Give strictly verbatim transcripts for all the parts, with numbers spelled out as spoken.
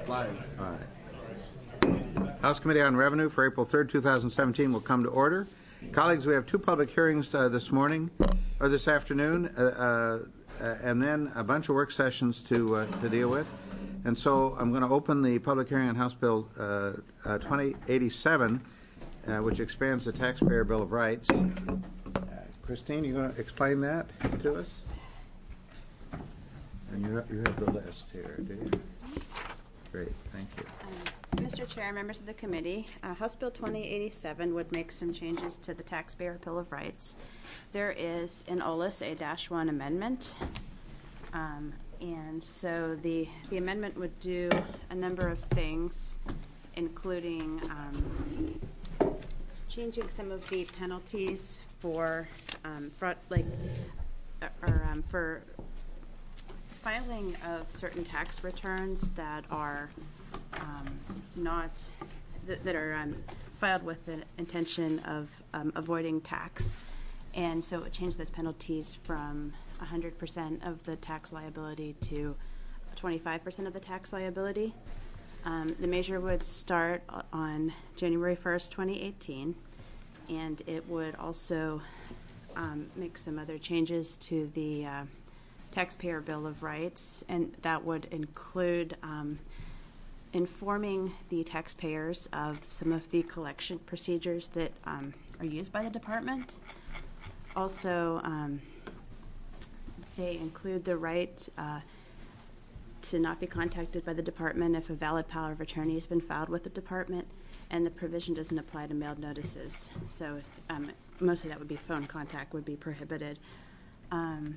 Live. All right. House Committee on Revenue for April third, two thousand seventeen will come to order. Colleagues, we have two public hearings uh, this morning, or this afternoon, uh, uh, and then a bunch of work sessions to uh, to deal with. And so I'm going to open the public hearing on House Bill uh, uh, twenty eighty-seven, uh, which expands the Taxpayer Bill of Rights. Uh, Christine, you going to explain that to us? And you have, you have the list here, do you? Great, thank you. Um, Mister Chair, members of the committee, uh, House Bill twenty eighty-seven would make some changes to the Taxpayer Bill of Rights. There is in O L I S a dash one amendment, um, and so the the amendment would do a number of things, including um, changing some of the penalties for um, fraud, like or um, for filing of certain tax returns that are um, not th that are um, filed with the intention of um, avoiding tax, and so it changed those penalties from one hundred percent of the tax liability to twenty-five percent of the tax liability. Um, the measure would start on January first, twenty eighteen, and it would also um, make some other changes to the uh, Taxpayer Bill of Rights, and that would include um, informing the taxpayers of some of the collection procedures that um, are used by the department. Also, um, they include the right uh, to not be contacted by the department if a valid power of attorney has been filed with the department, and the provision doesn't apply to mailed notices. So um, mostly that would be phone contact would be prohibited. Um,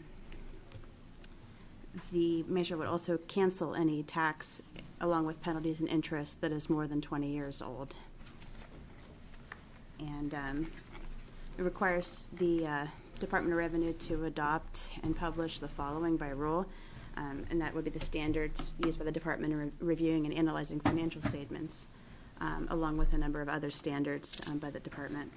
The measure would also cancel any tax along with penalties and interest that is more than twenty years old. And um, it requires the uh, Department of Revenue to adopt and publish the following by rule, um, and that would be the standards used by the Department in re reviewing and analyzing financial statements, um, along with a number of other standards um, by the department.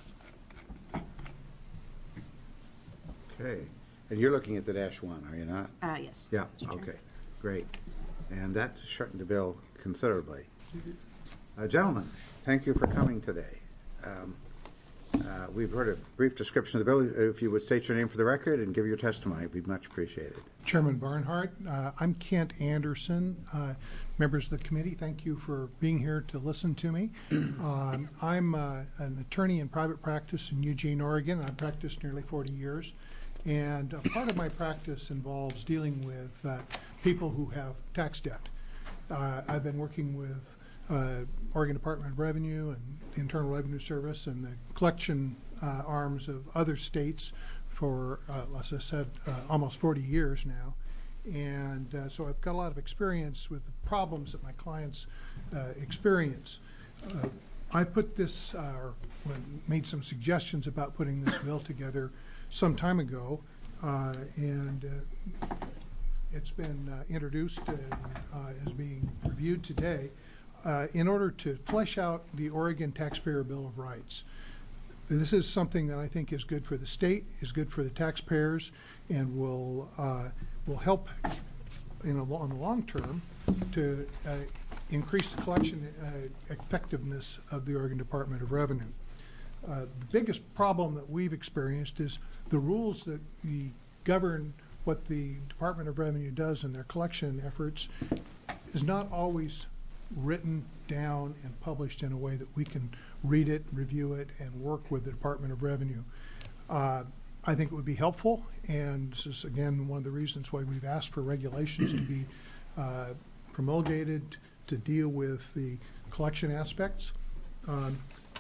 Okay. And you're looking at the dash one, are you not? Uh, yes. Yeah, okay, great. And that shortened the bill considerably. Mm-hmm. uh, gentlemen, thank you for coming today. Um, uh, we've heard a brief description of the bill. If you would state your name for the record and give your testimony, it would be much appreciated. Chairman Barnhart, uh, I'm Kent Anderson. Uh, members of the committee, thank you for being here to listen to me. um, I'm uh, an attorney in private practice in Eugene, Oregon. I've practiced nearly forty years. And uh, part of my practice involves dealing with uh, people who have tax debt. Uh, I've been working with uh, Oregon Department of Revenue and the Internal Revenue Service and the collection uh, arms of other states for, uh, as I said, uh, almost forty years now. And uh, so I've got a lot of experience with the problems that my clients uh, experience. Uh, I put this, uh, or made some suggestions about putting this bill together some time ago, uh, and uh, it's been uh, introduced and uh, is being reviewed today uh, in order to flesh out the Oregon Taxpayer Bill of Rights. This is something that I think is good for the state, is good for the taxpayers, and will uh, will help in a, on the long term to uh, increase the collection uh, effectiveness of the Oregon Department of Revenue. Uh, the biggest problem that we've experienced is the rules that the govern what the Department of Revenue does in their collection efforts is not always written down and published in a way that we can read it, review it, and work with the Department of Revenue. Uh, I think it would be helpful, and this is again one of the reasons why we've asked for regulations to be uh, promulgated to deal with the collection aspects. Um,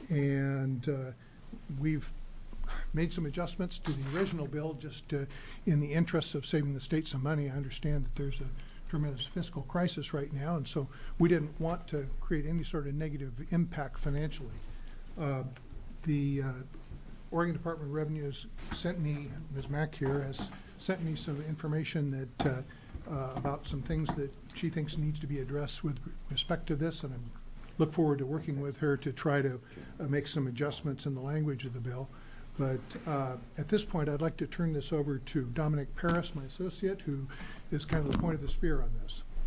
and uh, we've made some adjustments to the original bill just uh, in the interest of saving the state some money. I understand that there's a tremendous fiscal crisis right now, and so we didn't want to create any sort of negative impact financially. Uh, the uh, Oregon Department of Revenue has sent me, Miz Mack here, has sent me some information that uh, uh, about some things that she thinks needs to be addressed with respect to this, and I'm look forward to working with her to try to uh, make some adjustments in the language of the bill. But uh, at this point, I'd like to turn this over to Dominic Paris, my associate, who is kind of the point of the spear on this.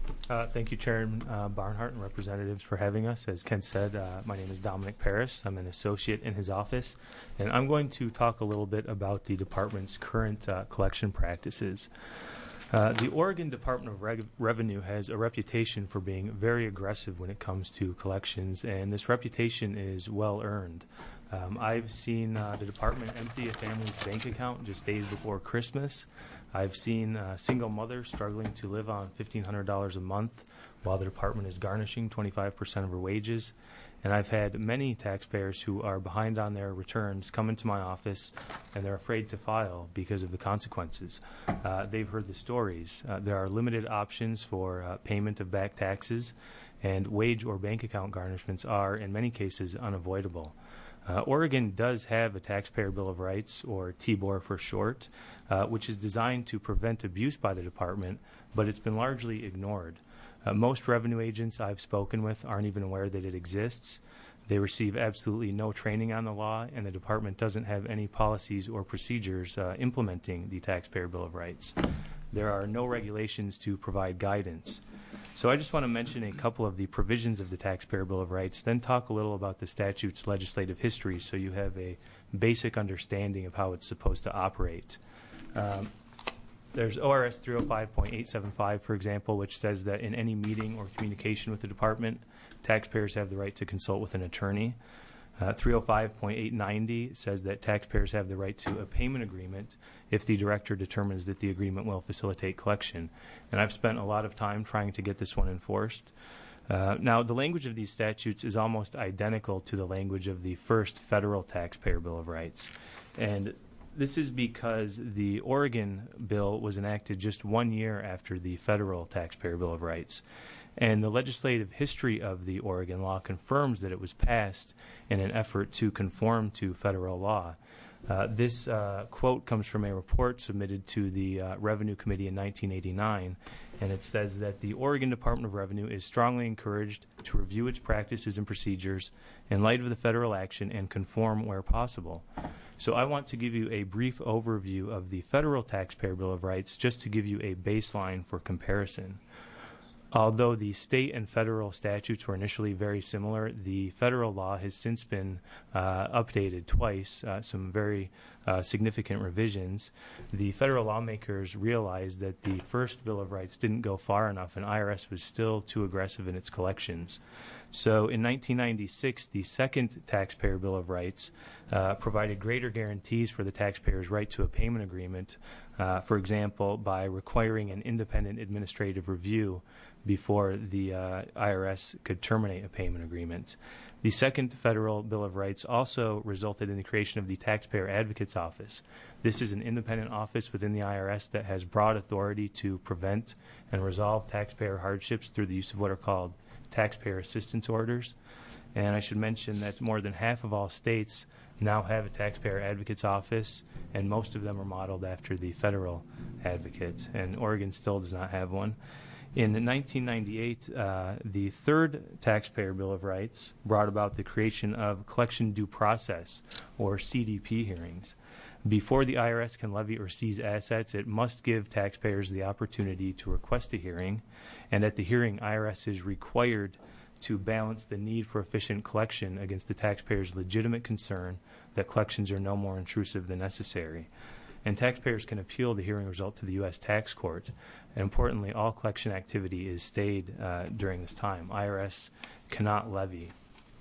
Uh, thank you, Chairman uh, Barnhart and representatives, for having us. As Ken said, uh, my name is Dominic Paris. I'm an associate in his office, and I'm going to talk a little bit about the department's current uh, collection practices. Uh, the Oregon Department of Reg- Revenue has a reputation for being very aggressive when it comes to collections, and this reputation is well earned. Um, I've seen uh, the department empty a family's bank account just days before Christmas. I've seen a single mother struggling to live on fifteen hundred dollars a month while the department is garnishing twenty-five percent of her wages. And I've had many taxpayers who are behind on their returns come into my office, and they're afraid to file because of the consequences. Uh, they've heard the stories. Uh, there are limited options for uh, payment of back taxes, and wage or bank account garnishments are, in many cases, unavoidable. Uh, Oregon does have a Taxpayer Bill of Rights, or T B O R for short, uh, which is designed to prevent abuse by the department, but it's been largely ignored. Uh, most revenue agents I've spoken with aren't even aware that it exists. They receive absolutely no training on the law, and the department doesn't have any policies or procedures uh, implementing the Taxpayer Bill of Rights. There are no regulations to provide guidance. So I just want to mention a couple of the provisions of the Taxpayer Bill of Rights, then talk a little about the statute's legislative history so you have a basic understanding of how it's supposed to operate. Um, there's O R S three oh five point eight seven five, for example, which says that in any meeting or communication with the department, taxpayers have the right to consult with an attorney. Uh, three oh five point eight ninety says that taxpayers have the right to a payment agreement if the director determines that the agreement will facilitate collection. And I've spent a lot of time trying to get this one enforced. Uh, now, the language of these statutes is almost identical to the language of the first federal Taxpayer Bill of Rights. And this is because the Oregon bill was enacted just one year after the federal Taxpayer Bill of Rights. And the legislative history of the Oregon law confirms that it was passed in an effort to conform to federal law. Uh, this uh, quote comes from a report submitted to the uh, Revenue Committee in nineteen eighty-nine, and it says that the Oregon Department of Revenue is strongly encouraged to review its practices and procedures in light of the federal action and conform where possible. So I want to give you a brief overview of the federal Taxpayer Bill of Rights just to give you a baseline for comparison. Although the state and federal statutes were initially very similar, the federal law has since been uh, updated twice, uh, some very uh, significant revisions. The federal lawmakers realized that the first Bill of Rights didn't go far enough, and I R S was still too aggressive in its collections. So in nineteen ninety-six, the second Taxpayer Bill of Rights uh, provided greater guarantees for the taxpayer's right to a payment agreement, uh, for example, by requiring an independent administrative review before the uh, I R S could terminate a payment agreement. The second federal Bill of Rights also resulted in the creation of the Taxpayer Advocate's Office. This is an independent office within the I R S that has broad authority to prevent and resolve taxpayer hardships through the use of what are called taxpayer assistance orders. And I should mention that more than half of all states now have a Taxpayer Advocate's Office, and most of them are modeled after the federal advocate, and Oregon still does not have one. In nineteen ninety-eight, uh, the third Taxpayer Bill of Rights brought about the creation of collection due process, or C D P hearings. Before the I R S can levy or seize assets, it must give taxpayers the opportunity to request a hearing, and at the hearing, I R S is required to balance the need for efficient collection against the taxpayer's legitimate concern that collections are no more intrusive than necessary. And taxpayers can appeal the hearing result to the U S Tax Court. And importantly, all collection activity is stayed uh, during this time. I R S cannot levy.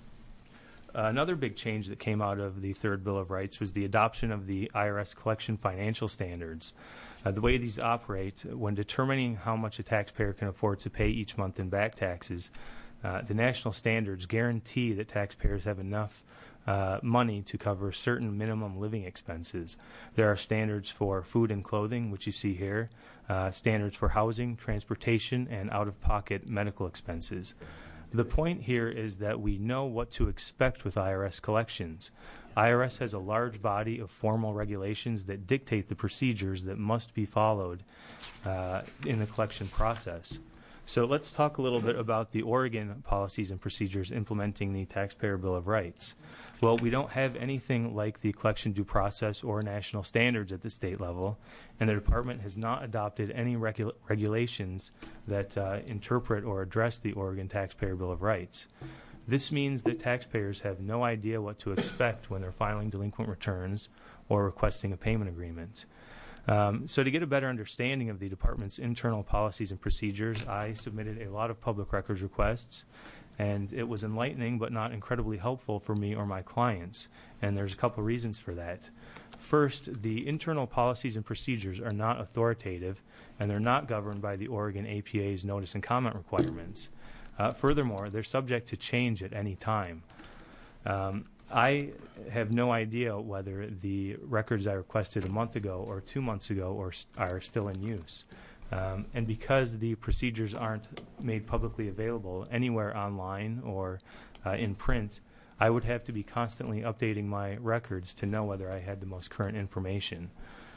Uh, another big change that came out of the third Bill of Rights was the adoption of the I R S collection financial standards. Uh, the way these operate, when determining how much a taxpayer can afford to pay each month in back taxes, uh, the national standards guarantee that taxpayers have enough Uh, money to cover certain minimum living expenses. There are standards for food and clothing, which you see here, uh, standards for housing, transportation, and out-of-pocket medical expenses. The point here is that we know what to expect with I R S collections. I R S has a large body of formal regulations that dictate the procedures that must be followed uh, in the collection process. So let's talk a little bit about the Oregon policies and procedures implementing the Taxpayer Bill of Rights. Well, we don't have anything like the collection due process or national standards at the state level, and the department has not adopted any regu- regulations that uh, interpret or address the Oregon Taxpayer Bill of Rights. This means that taxpayers have no idea what to expect when they're filing delinquent returns or requesting a payment agreement. Um, so to get a better understanding of the department's internal policies and procedures, I submitted a lot of public records requests, and it was enlightening but not incredibly helpful for me or my clients, and there's a couple reasons for that. First, the internal policies and procedures are not authoritative, and they're not governed by the Oregon A P A's notice and comment requirements. Uh, furthermore, they're subject to change at any time. Um, I have no idea whether the records I requested a month ago or two months ago or st- are still in use. Um, and because the procedures aren't made publicly available anywhere online or uh, in print, I would have to be constantly updating my records to know whether I had the most current information.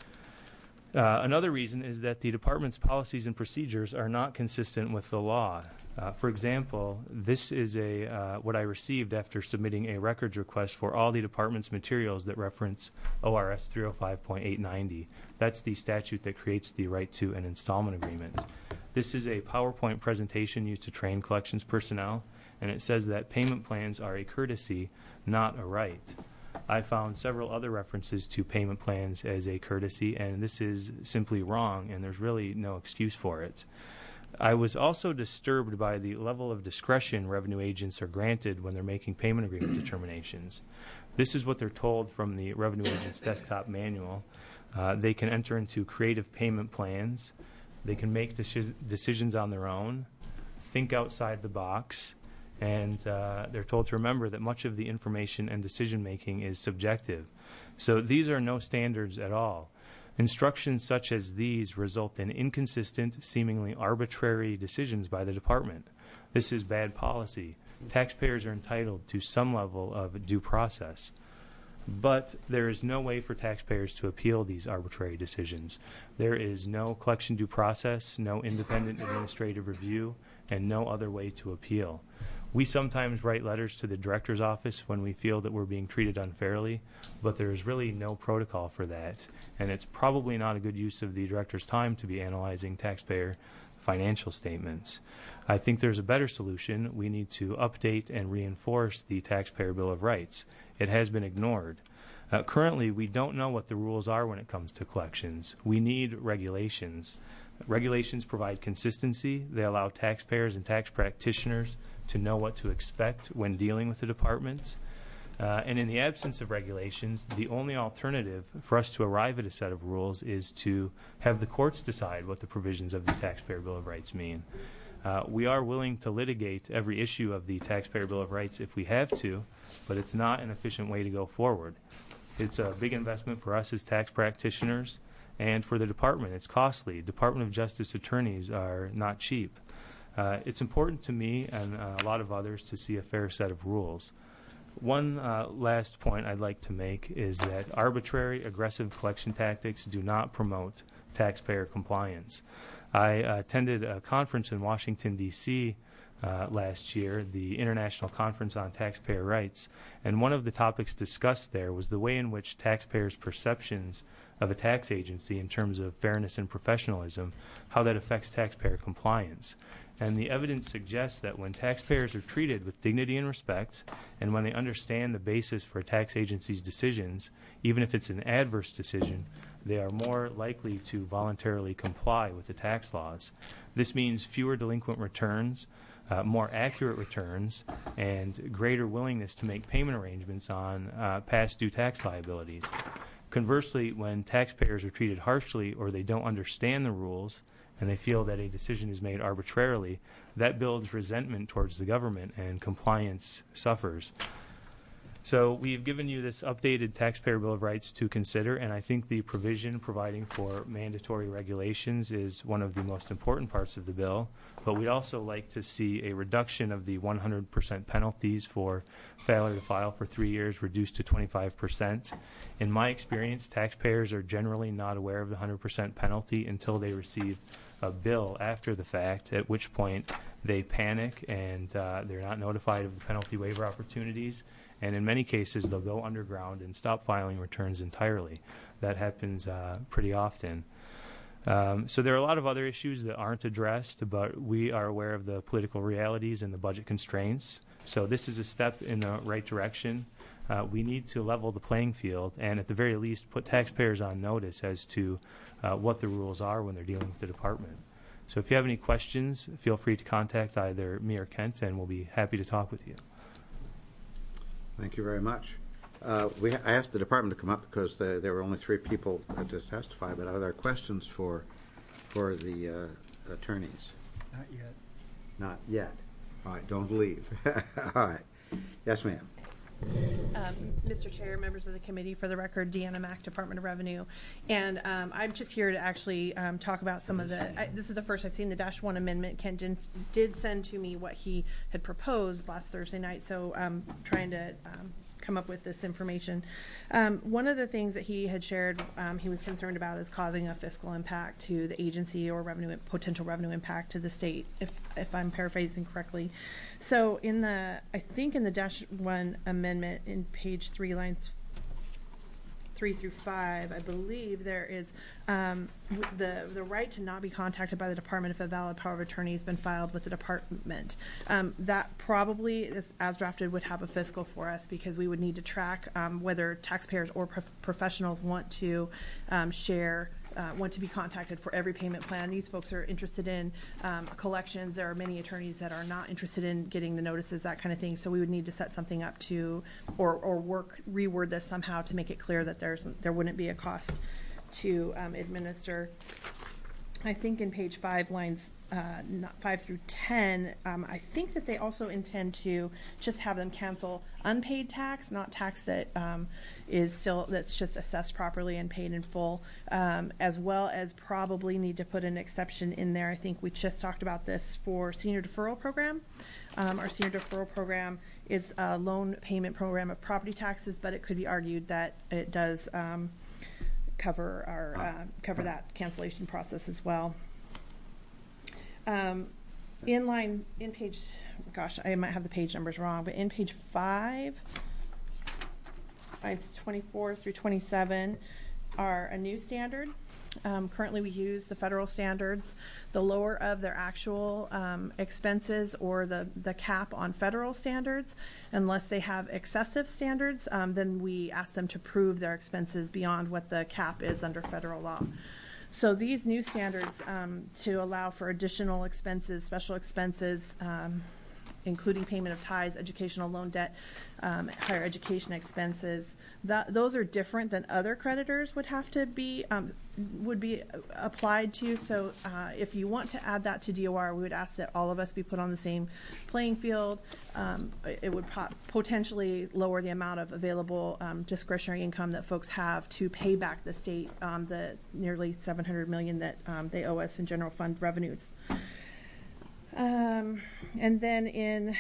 Uh, another reason is that the department's policies and procedures are not consistent with the law. Uh, for example, this is a uh, what I received after submitting a records request for all the department's materials that reference O R S three oh five point eight ninety. That's the statute that creates the right to an installment agreement. This is a PowerPoint presentation used to train collections personnel, and it says that payment plans are a courtesy, not a right. I found several other references to payment plans as a courtesy, and this is simply wrong, and there's really no excuse for it. I was also disturbed by the level of discretion revenue agents are granted when they're making payment agreement determinations. This is what they're told from the revenue agent's desktop manual. Uh, they can enter into creative payment plans. They can make deci- decisions on their own, think outside the box, and uh, they're told to remember that much of the information and decision-making is subjective. So these are no standards at all. Instructions such as these result in inconsistent, seemingly arbitrary decisions by the department. This is bad policy. Taxpayers are entitled to some level of due process. But there is no way for taxpayers to appeal these arbitrary decisions. There is no collection due process, no independent administrative review, and no other way to appeal. We sometimes write letters to the director's office when we feel that we're being treated unfairly, but there's really no protocol for that, and it's probably not a good use of the director's time to be analyzing taxpayer financial statements. I think there's a better solution. We need to update and reinforce the Taxpayer Bill of Rights. It has been ignored. Uh, currently, we don't know what the rules are when it comes to collections. We need regulations. Regulations provide consistency. They allow taxpayers and tax practitioners to know what to expect when dealing with the department. Uh, and in the absence of regulations, the only alternative for us to arrive at a set of rules is to have the courts decide what the provisions of the Taxpayer Bill of Rights mean. Uh, we are willing to litigate every issue of the Taxpayer Bill of Rights if we have to, but it's not an efficient way to go forward. It's a big investment for us as tax practitioners, and for the department, it's costly. Department of Justice attorneys are not cheap. Uh, it's important to me and uh, a lot of others to see a fair set of rules. One uh, last point I'd like to make is that arbitrary, aggressive collection tactics do not promote taxpayer compliance. I uh, attended a conference in Washington, D C uh, last year, the International Conference on Taxpayer Rights, and one of the topics discussed there was the way in which taxpayers' perceptions of a tax agency in terms of fairness and professionalism, how that affects taxpayer compliance. And the evidence suggests that when taxpayers are treated with dignity and respect, and when they understand the basis for a tax agency's decisions, even if it's an adverse decision, they are more likely to voluntarily comply with the tax laws. This means fewer delinquent returns, uh, more accurate returns, and greater willingness to make payment arrangements on uh, past due tax liabilities. Conversely, when taxpayers are treated harshly or they don't understand the rules and they feel that a decision is made arbitrarily, that builds resentment towards the government and compliance suffers. So we've given you this updated Taxpayer Bill of Rights to consider, and I think the provision providing for mandatory regulations is one of the most important parts of the bill. But we'd also like to see a reduction of the one hundred percent penalties for failure to file for three years reduced to twenty-five percent. In my experience, taxpayers are generally not aware of the one hundred percent penalty until they receive a bill after the fact, at which point they panic and uh, they're not notified of the penalty waiver opportunities. And in many cases, they'll go underground and stop filing returns entirely. That happens uh, pretty often. Um, so there are a lot of other issues that aren't addressed, but we are aware of the political realities and the budget constraints. So this is a step in the right direction. Uh, we need to level the playing field and at the very least put taxpayers on notice as to uh, what the rules are when they're dealing with the department. So if you have any questions, feel free to contact either me or Kent, and we'll be happy to talk with you. Thank you very much. Uh, we, I asked the department to come up because there, there were only three people to testify, but are there questions for, for the uh, attorneys? Not yet. Not yet. All right, don't leave. All right. Yes, ma'am. Um, Mister Chair, members of the committee, for the record, Deanna Mack, Department of Revenue. And um, I'm just here to actually um, talk about some of the, I, this is the first I've seen the dash one amendment. Ken did, did send to me what he had proposed last Thursday night, so I'm trying to um, come up with this information. Um, one of the things that he had shared um, he was concerned about is causing a fiscal impact to the agency or revenue potential revenue impact to the state, if if I'm paraphrasing correctly. So in the, I think in the dash one amendment in page three, lines three through five, I believe there is um, the the right to not be contacted by the department if a valid power of attorney has been filed with the department. Um, that probably, is, as drafted, would have a fiscal for us because we would need to track um, whether taxpayers or prof professionals want to um, share. Uh, want to be contacted for every payment plan. These folks are interested in um, collections. There are many attorneys that are not interested in getting the notices, that kind of thing. So we would need to set something up to, or or work reword this somehow to make it clear that there's there wouldn't be a cost to um, administer. I think in page five, lines uh, not five through ten, um, I think that they also intend to just have them cancel unpaid tax, not tax that um, is still, that's just assessed properly and paid in full, um, as well as probably need to put an exception in there. I think we just talked about this for senior deferral program. Um, our senior deferral program is a loan payment program of property taxes, but it could be argued that it does um, cover our uh, cover that cancellation process as well. Um, in line, in page, gosh, I might have the page numbers wrong, but in page five, lines twenty-four through twenty-seven are a new standard. Um, currently, we use the federal standards. The lower of their actual um, expenses or the, the cap on federal standards, unless they have excessive standards, um, then we ask them to prove their expenses beyond what the cap is under federal law. So these new standards um, to allow for additional expenses, special expenses, um, including payment of tithes, educational loan debt, um, higher education expenses, that, those are different than other creditors would have to be um, would be applied to. So uh, if you want to add that to D O R, we would ask that all of us be put on the same playing field. Um, it would pot potentially lower the amount of available um, discretionary income that folks have to pay back the state um, the nearly seven hundred million dollars that um, they owe us in general fund revenues. Um, and then in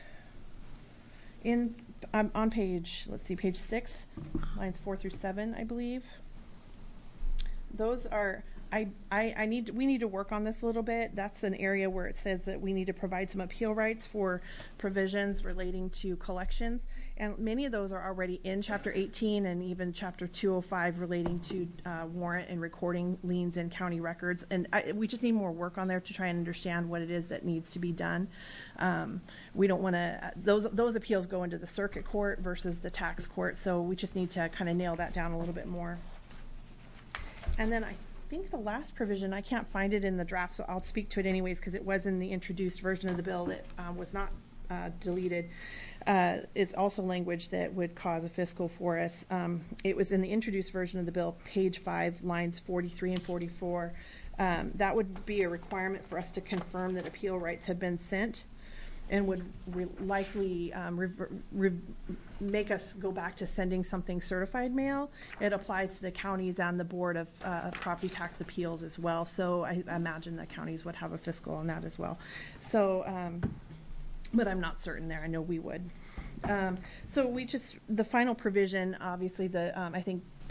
in um, on page, let's see, page six, lines four through seven, I believe. Those are, I, I, I need, we need to work on this a little bit. That's an area where it says that we need to provide some appeal rights for provisions relating to collections. And many of those are already in Chapter eighteen and even Chapter two oh five relating to uh, warrant and recording liens in county records. And I, we just need more work on there to try and understand what it is that needs to be done. Um, we don't want to, those, those appeals go into the circuit court versus the tax court. So we just need to kind of nail that down a little bit more. And then I think the last provision, I can't find it in the draft, so I'll speak to it anyways because it was in the introduced version of the bill that uh, was not uh, deleted. Uh, it's also language that would cause a fiscal for us. Um, it was in the introduced version of the bill, page five, lines forty-three and forty-four. Um, that would be a requirement for us to confirm that appeal rights have been sent, and would re likely um, re re make us go back to sending something certified mail. It applies to the counties and the Board of uh, Property Tax Appeals as well. So I imagine the counties would have a fiscal on that as well. So, um, but I'm not certain there. I know we would. Um, so we just, the final provision, obviously the, um, I think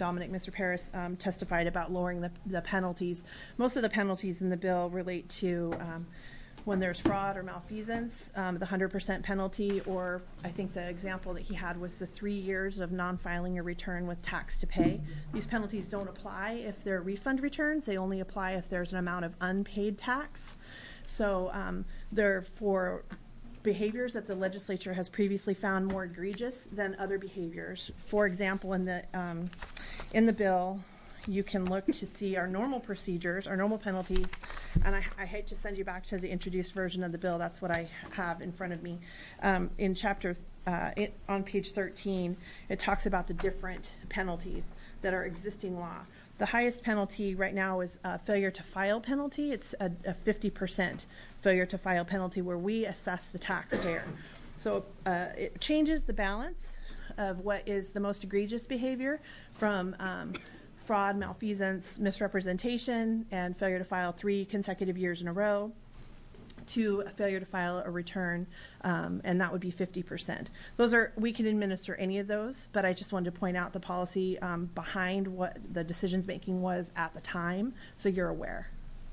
Dominic, Mister Paris um, testified about lowering the, the penalties. Most of the penalties in the bill relate to um, when there's fraud or malfeasance, um, the one hundred percent penalty, or I think the example that he had was the three years of non-filing a return with tax to pay. These penalties don't apply if they're refund returns. They only apply if there's an amount of unpaid tax. So um, they're for behaviors that the legislature has previously found more egregious than other behaviors. For example, in the um, in the bill, you can look to see our normal procedures, our normal penalties, and I, I hate to send you back to the introduced version of the bill. That's what I have in front of me. Um, in chapter, uh, it, on page thirteen, it talks about the different penalties that are existing law. The highest penalty right now is a failure to file penalty. It's a, a fifty percent failure to file penalty where we assess the taxpayer. So uh, it changes the balance of what is the most egregious behavior from um, fraud, malfeasance, misrepresentation, and failure to file three consecutive years in a row to a failure to file a return, um, and that would be fifty percent. Those are, we can administer any of those, but I just wanted to point out the policy um, behind what the decisions making was at the time, so you're aware.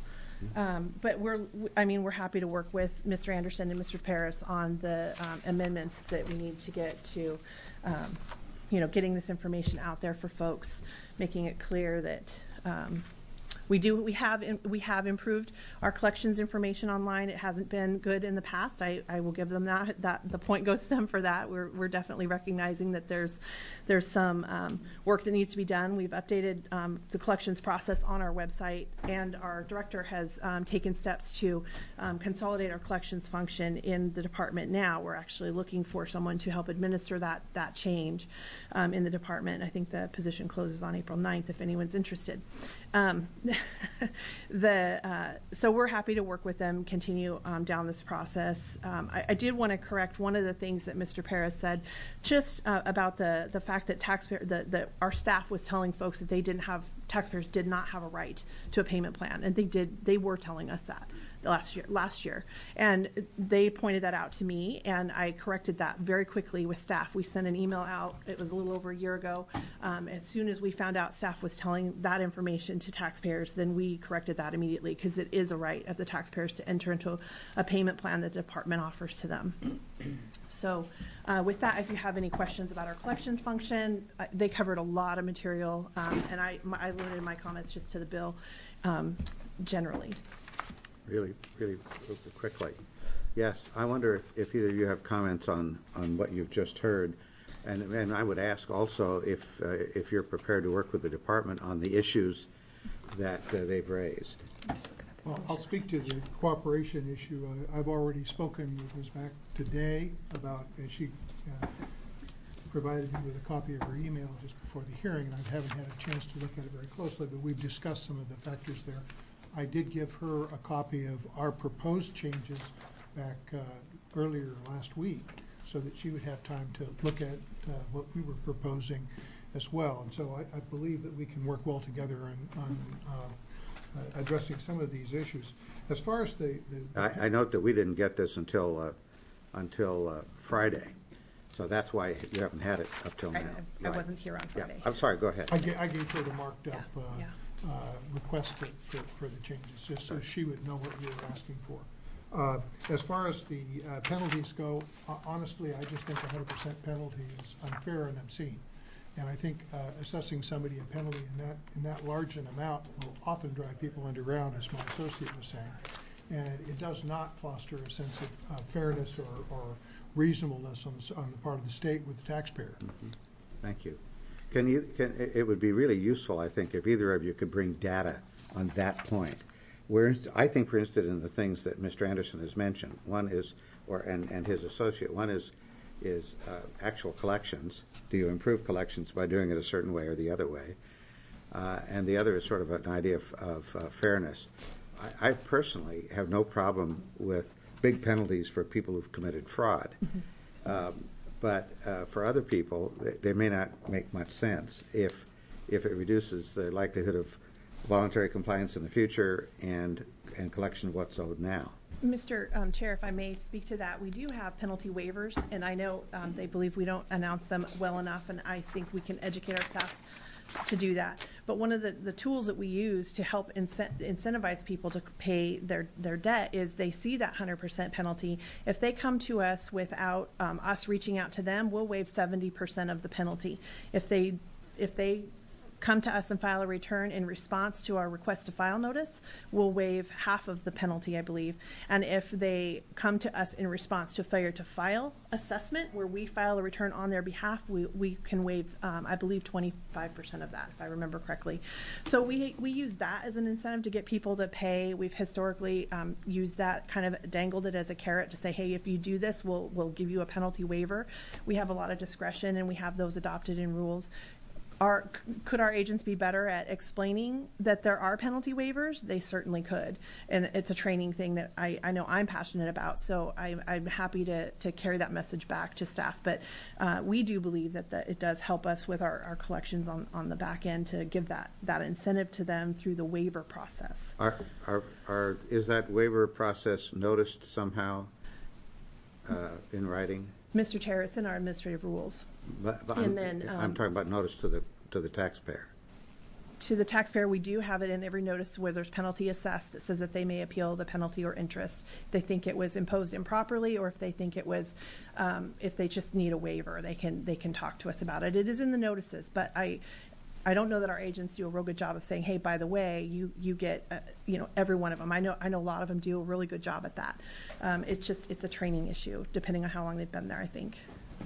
Um, but we're, I mean, we're happy to work with Mister Anderson and Mister Paris on the um, amendments that we need to get to, um, you know, getting this information out there for folks, making it clear that um, we do, we have, we have improved our collections information online. It hasn't been good in the past. I, I will give them that. That the point goes to them for that. We're, we're definitely recognizing that there's, there's some um, work that needs to be done. We've updated um, the collections process on our website, and our director has um, taken steps to um, consolidate our collections function in the department. Now we're actually looking for someone to help administer that that change um, in the department. I think the position closes on April ninth if anyone's interested. Um, the uh, so we're happy to work with them, continue um, down this process. Um, I, I did want to correct one of the things that Mister Paris said, just uh, about the the fact that taxpayer that that our staff was telling folks that they didn't have taxpayers did not have a right to a payment plan, and they did. They were telling us that last year last year and they pointed that out to me, and I corrected that very quickly with staff. We sent an email out, it was a little over a year ago. Um, as soon as we found out staff was telling that information to taxpayers, then we corrected that immediately, because it is a right of the taxpayers to enter into a payment plan that the department offers to them. So uh, with that, if you have any questions about our collection function, uh, they covered a lot of material, um, and I, my, I limited my comments just to the bill um, generally. Really, really quickly. Yes, I wonder if, if either of you have comments on, on what you've just heard. And, and I would ask also if, uh, if you're prepared to work with the department on the issues that uh, they've raised. Well, I'll speak to the cooperation issue. Uh, I've already spoken with Miz Mack today about, and she uh, provided me with a copy of her email just before the hearing, and I haven't had a chance to look at it very closely, but we've discussed some of the factors there. I did give her a copy of our proposed changes back uh, earlier last week, so that she would have time to look at uh, what we were proposing as well. And so I, I believe that we can work well together on, on uh, uh, addressing some of these issues. As far as the, the I, I note that we didn't get this until uh, until uh, Friday, so that's why you haven't had it up till now. I, I right. wasn't here on Friday. Yeah. I'm sorry. Go ahead. I, gave, I gave her the marked up Yeah. uh, Yeah. uh, request for, for, for the changes, just so she would know what we were asking for. Uh, as far as the uh, penalties go, uh, honestly, I just think one hundred percent penalty is unfair and obscene. And I think uh, assessing somebody a penalty in that in that large an amount will often drive people underground, as my associate was saying. And it does not foster a sense of uh, fairness or, or reasonableness on the, on the part of the state with the taxpayer. Mm-hmm. Thank you. Can you? Can, it would be really useful, I think, if either of you could bring data on that point. We're, I think we're interested in the things that Mister Anderson has mentioned. One is, or and, and his associate. One is, is uh, actual collections. Do you improve collections by doing it a certain way or the other way? Uh, and the other is sort of an idea of, of uh, fairness. I, I personally have no problem with big penalties for people who've committed fraud. Mm-hmm. um, But uh, for other people, they, they may not make much sense if if it reduces the likelihood of voluntary compliance in the future and and collection of what's owed now. Mister Um, Chair, if I may speak to that, we do have penalty waivers, and I know um, they believe we don't announce them well enough, and I think we can educate our staff to do that. But one of the, the tools that we use to help incent, incentivize people to pay their, their debt is they see that one hundred percent penalty. If they come to us without um, us reaching out to them, we'll waive seventy percent of the penalty. If they, if they come to us and file a return in response to our request to file notice, we'll waive half of the penalty, I believe. And if they come to us in response to failure to file assessment, where we file a return on their behalf, we, we can waive, um, I believe, twenty-five percent of that, if I remember correctly. So we, we use that as an incentive to get people to pay. We've historically um, used that, kind of dangled it as a carrot to say, hey, if you do this, we'll, we'll give you a penalty waiver. We have a lot of discretion, and we have those adopted in rules. Are, could our agents be better at explaining that there are penalty waivers? They certainly could. And it's a training thing that I, I know I'm passionate about, so I, I'm happy to, to carry that message back to staff. But uh, we do believe that the, it does help us with our, our collections on, on the back end to give that, that incentive to them through the waiver process. Are, are, are, is that waiver process noticed somehow uh, in writing? Mister Chair, it's in our administrative rules. But, but And I'm, then, um, I'm talking about notice to the to the taxpayer. To the taxpayer, we do have it in every notice where there's penalty assessed. It says that they may appeal the penalty or interest. If they think it was imposed improperly, or if they think it was, um, if they just need a waiver, they can they can talk to us about it. It is in the notices, but I. I don't know that our agents do a real good job of saying, hey, by the way, you, you get, uh, you know, every one of them. I know I know a lot of them do a really good job at that. Um, it's just, it's a training issue, depending on how long they've been there, I think.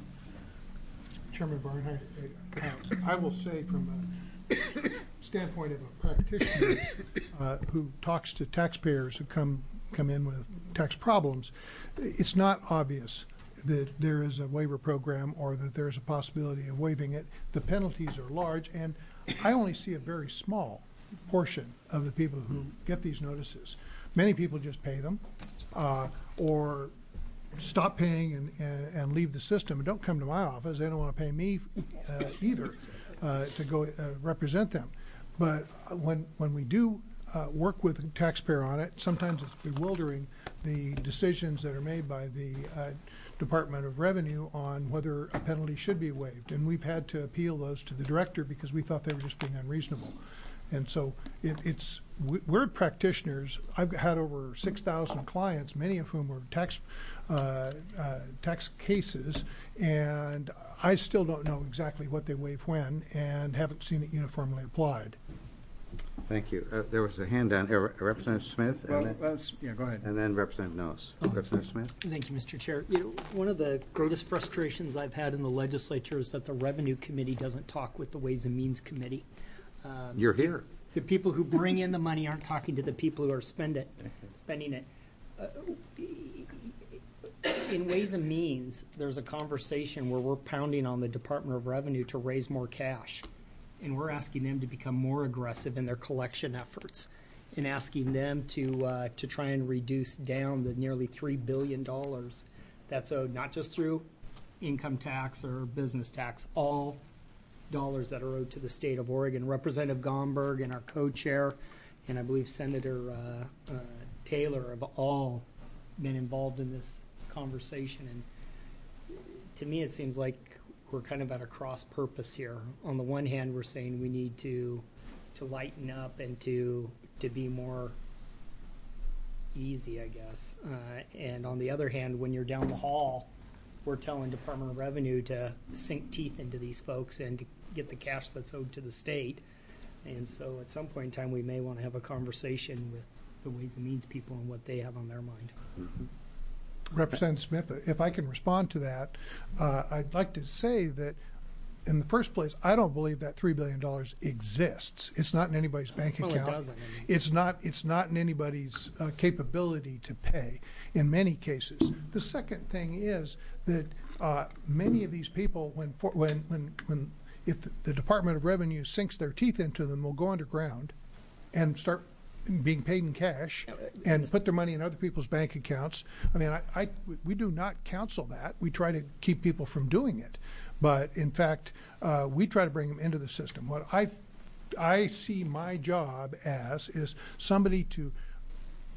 Chairman Barnhart, uh, I will say from a standpoint of a practitioner uh, who talks to taxpayers who come, come in with tax problems, it's not obvious that there is a waiver program or that there's a possibility of waiving it. The penalties are large, and I only see a very small portion of the people who get these notices. Many people just pay them uh, or stop paying and, and, and leave the system and don't come to my office. They don't want to pay me uh, either uh, to go uh, represent them. But when, when we do uh, work with the taxpayer on it, sometimes it's bewildering the decisions that are made by the uh, Department of Revenue on whether a penalty should be waived. And we've had to appeal those to the director because we thought they were just being unreasonable. And so it, it's, we're practitioners. I've had over six thousand clients, many of whom were tax, uh, uh, tax cases, and I still don't know exactly what they waive when and haven't seen it uniformly applied. Thank you. Uh, there was a hand down here. Representative Smith? Well, and then, that's, yeah, go ahead. and then Representative Knowles. Oh. Representative Smith? Thank you, Mister Chair. You know, one of the greatest frustrations I've had in the legislature is that the Revenue Committee doesn't talk with the Ways and Means Committee. Um, You're here. The people who bring in the money aren't talking to the people who are spend it, spending it. Uh, in Ways and Means, there's a conversation where we're pounding on the Department of Revenue to raise more cash. And we're asking them to become more aggressive in their collection efforts and asking them to uh, to try and reduce down the nearly three billion dollars that's owed, not just through income tax or business tax, all dollars that are owed to the state of Oregon. Representative Gomberg and our co-chair, and I believe Senator uh, uh, Taylor have all been involved in this conversation. And to me, it seems like we're kind of at a cross purpose here. On the one hand, we're saying we need to to lighten up and to to be more easy, I guess. Uh, and on the other hand, when you're down the hall, we're telling Department of Revenue to sink teeth into these folks and to get the cash that's owed to the state. And so at some point in time, we may want to have a conversation with the Ways and Means people and what they have on their mind. Mm-hmm. Representative Smith, if I can respond to that, uh, I'd like to say that in the first place, I don't believe that three billion dollars exists. It's not in anybody's bank Well, account. it doesn't. I mean. It's not, it's not in anybody's uh, capability to pay in many cases. The second thing is that uh, many of these people, when, for, when, when, when, if the Department of Revenue sinks their teeth into them, will go underground and start being paid in cash and put their money in other people's bank accounts. I mean, I, I, we do not counsel that. We try to keep people from doing it. But in fact, uh, we try to bring them into the system. What I, I see my job as is somebody to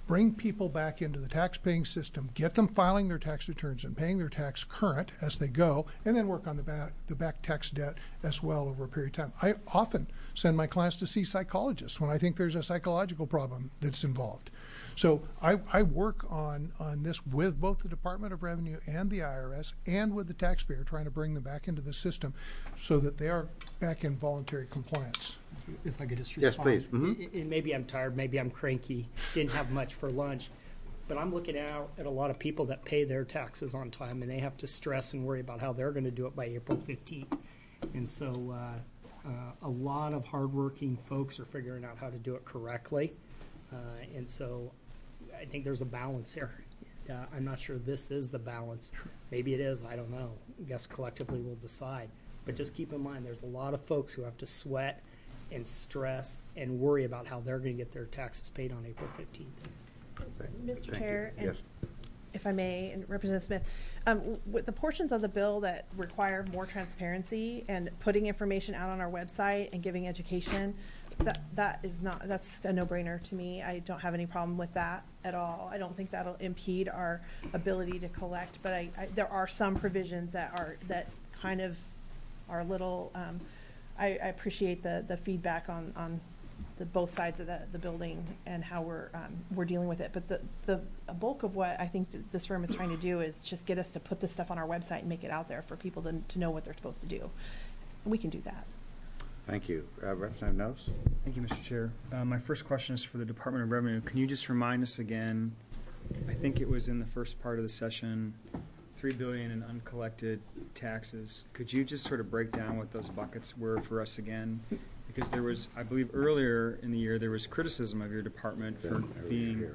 bring people back into the tax-paying system, get them filing their tax returns and paying their tax current as they go, and then work on the back, the back tax debt as well over a period of time. I often send my clients to see psychologists when I think there's a psychological problem that's involved. So I, I work on, on this with both the Department of Revenue and the I R S and with the taxpayer, trying to bring them back into the system so that they are back in voluntary compliance. If I could just Yes, respond. please. Mhm. And maybe I'm tired, maybe I'm cranky, didn't have much for lunch, but I'm looking out at a lot of people that pay their taxes on time, and they have to stress and worry about how they're going to do it by April fifteenth. And so uh, uh, a lot of hardworking folks are figuring out how to do it correctly. Uh, and so I think there's a balance here. Uh, I'm not sure this is the balance. Maybe it is, I don't know. I guess collectively we'll decide. But just keep in mind, there's a lot of folks who have to sweat and stress and worry about how they're going to get their taxes paid on April fifteenth. Mister Thank Chair, you. and Yes. if I may, and Representative Smith, um, w- with the portions of the bill that require more transparency and putting information out on our website and giving education, that that is not, that's a no-brainer to me. I don't have any problem with that at all. I don't think that'll impede our ability to collect, but I, I there are some provisions that are, that kind of are a little, um, I, I appreciate the, the feedback on, on the both sides of the, the building and how we're um, we're dealing with it. But the, the a bulk of what I think that this firm is trying to do is just get us to put this stuff on our website and make it out there for people to, to know what they're supposed to do. We can do that. Thank you. Uh, Representative Knowles? Thank you, Mister Chair. Uh, my first question is for the Department of Revenue. Can you just remind us again, I think it was in the first part of the session, three billion dollars in uncollected taxes. Could you just sort of break down what those buckets were for us again? Because there was, I believe earlier in the year, there was criticism of your department for being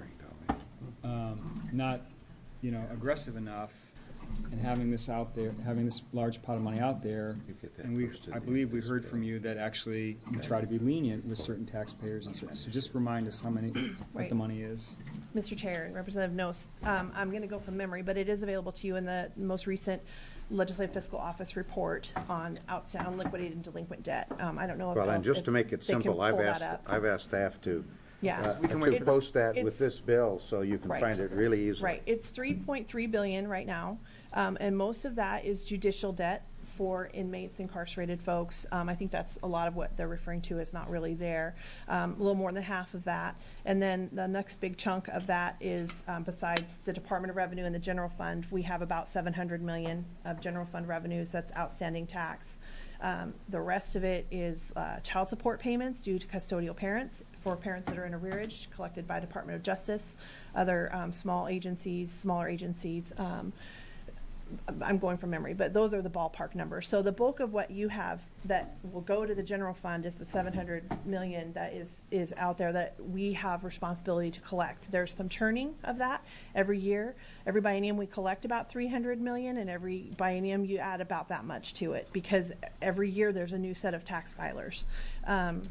um, not, you know, aggressive enough and having this out there, having this large pot of money out there. And we, I believe we heard from you that actually you try to be lenient with certain taxpayers and certain, so just remind us how many, what Right. the money is. Mister Chair and Representative Knowles, um, I'm going to go from memory, but it is available to you in the most recent Legislative Fiscal Office report on outstanding liquidated and delinquent debt. Um, I don't know if Well, and if just to make it they can simple, I've pull that asked, up. I've asked staff to, Yeah. uh, We can to wait for- post that with It's- this bill so you can Right. find it really easily. Right, it's three point three billion dollars right now, um, and most of that is judicial debt for inmates, incarcerated folks. Um, I think that's a lot of what they're referring to is not really there. Um, a little more than half of that. And then the next big chunk of that is, um, besides the Department of Revenue and the general fund, we have about seven hundred million dollars of general fund revenues that's outstanding tax. Um, the rest of it is uh, child support payments due to custodial parents for parents that are in arrearage collected by Department of Justice, other um, small agencies, smaller agencies. Um, I'm going from memory, but those are the ballpark numbers. So the bulk of what you have that will go to the general fund is the seven hundred million that is is out there that we have responsibility to collect. There's some churning of that every year. Every biennium we collect about three hundred million, and every biennium you add about that much to it because every year there's a new set of tax filers. Um,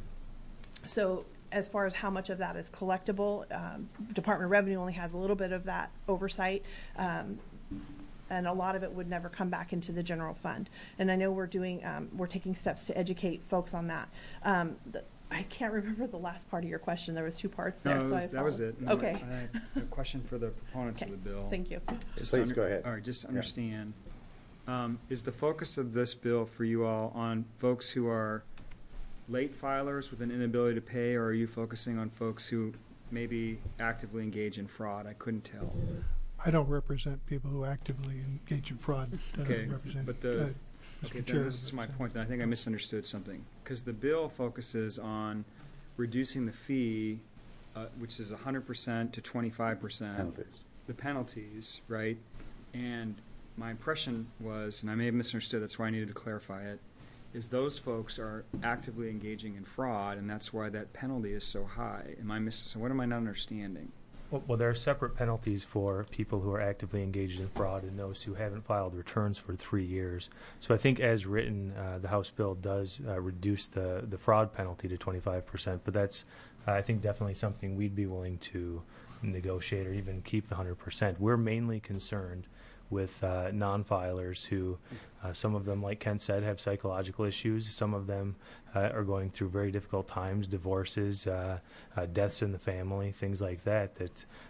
so as far as how much of that is collectible, um, Department of Revenue only has a little bit of that oversight. Um, and a lot of it would never come back into the general fund. And I know we're doing, um, we're taking steps to educate folks on that. Um, the, I can't remember the last part of your question. There was two parts there. No, so that was, I that was it. No, Okay. I had a question for the proponents of Okay. the bill. Thank you. Just to Please, go ahead. All right, just to understand, um, is the focus of this bill for you all on folks who are late filers with an inability to pay, or are you focusing on folks who maybe actively engage in fraud? I couldn't tell. I don't represent people who actively engage in fraud. uh, Okay, represent- but the- uh, Okay, Mister then Chair, this is my point, then I think I misunderstood something. Because the bill focuses on reducing the fee, uh, which is one hundred percent to twenty-five percent. Penalties. The penalties, right? And my impression was, and I may have misunderstood, that's why I needed to clarify it, is those folks are actively engaging in fraud, and that's why that penalty is so high. Am I missing, so what am I not understanding? Well, well, there are separate penalties for people who are actively engaged in fraud and those who haven't filed returns for three years. So I think as written, uh, the House bill does uh, reduce the, the fraud penalty to twenty-five percent, but that's, uh, I think, definitely something we'd be willing to negotiate or even keep the one hundred percent. We're mainly concerned with uh, non-filers who, uh, some of them, like Ken said, have psychological issues. Some of them uh, are going through very difficult times, divorces, uh, uh, deaths in the family, things like that, that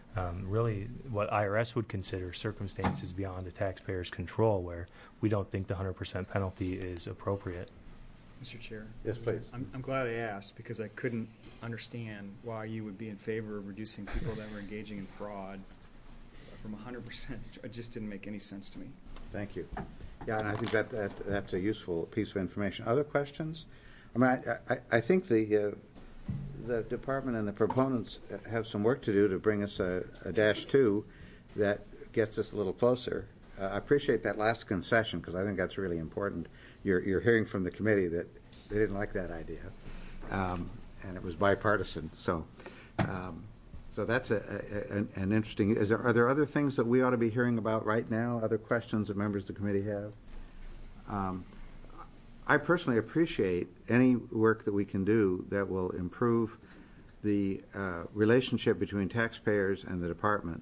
um, really what I R S would consider circumstances beyond a taxpayer's control where we don't think the one hundred percent penalty is appropriate. Mister Chair. Yes, please. I'm, I'm glad I asked because I couldn't understand why you would be in favor of reducing people that were engaging in fraud from one hundred percent. It just didn't make any sense to me. Thank you. Yeah, and I think that that's, that's a useful piece of information. Other questions? I mean, I, I, I think the uh, the department and the proponents have some work to do to bring us a, a dash two that gets us a little closer. Uh, I appreciate that last concession because I think that's really important. You're, you're hearing from the committee that they didn't like that idea, um, and it was bipartisan. So, um, so that's a, a, an, an interesting. Is there, are there other things that we ought to be hearing about right now? Other questions that members of the committee have? Um, I personally appreciate any work that we can do that will improve the uh, relationship between taxpayers and the department,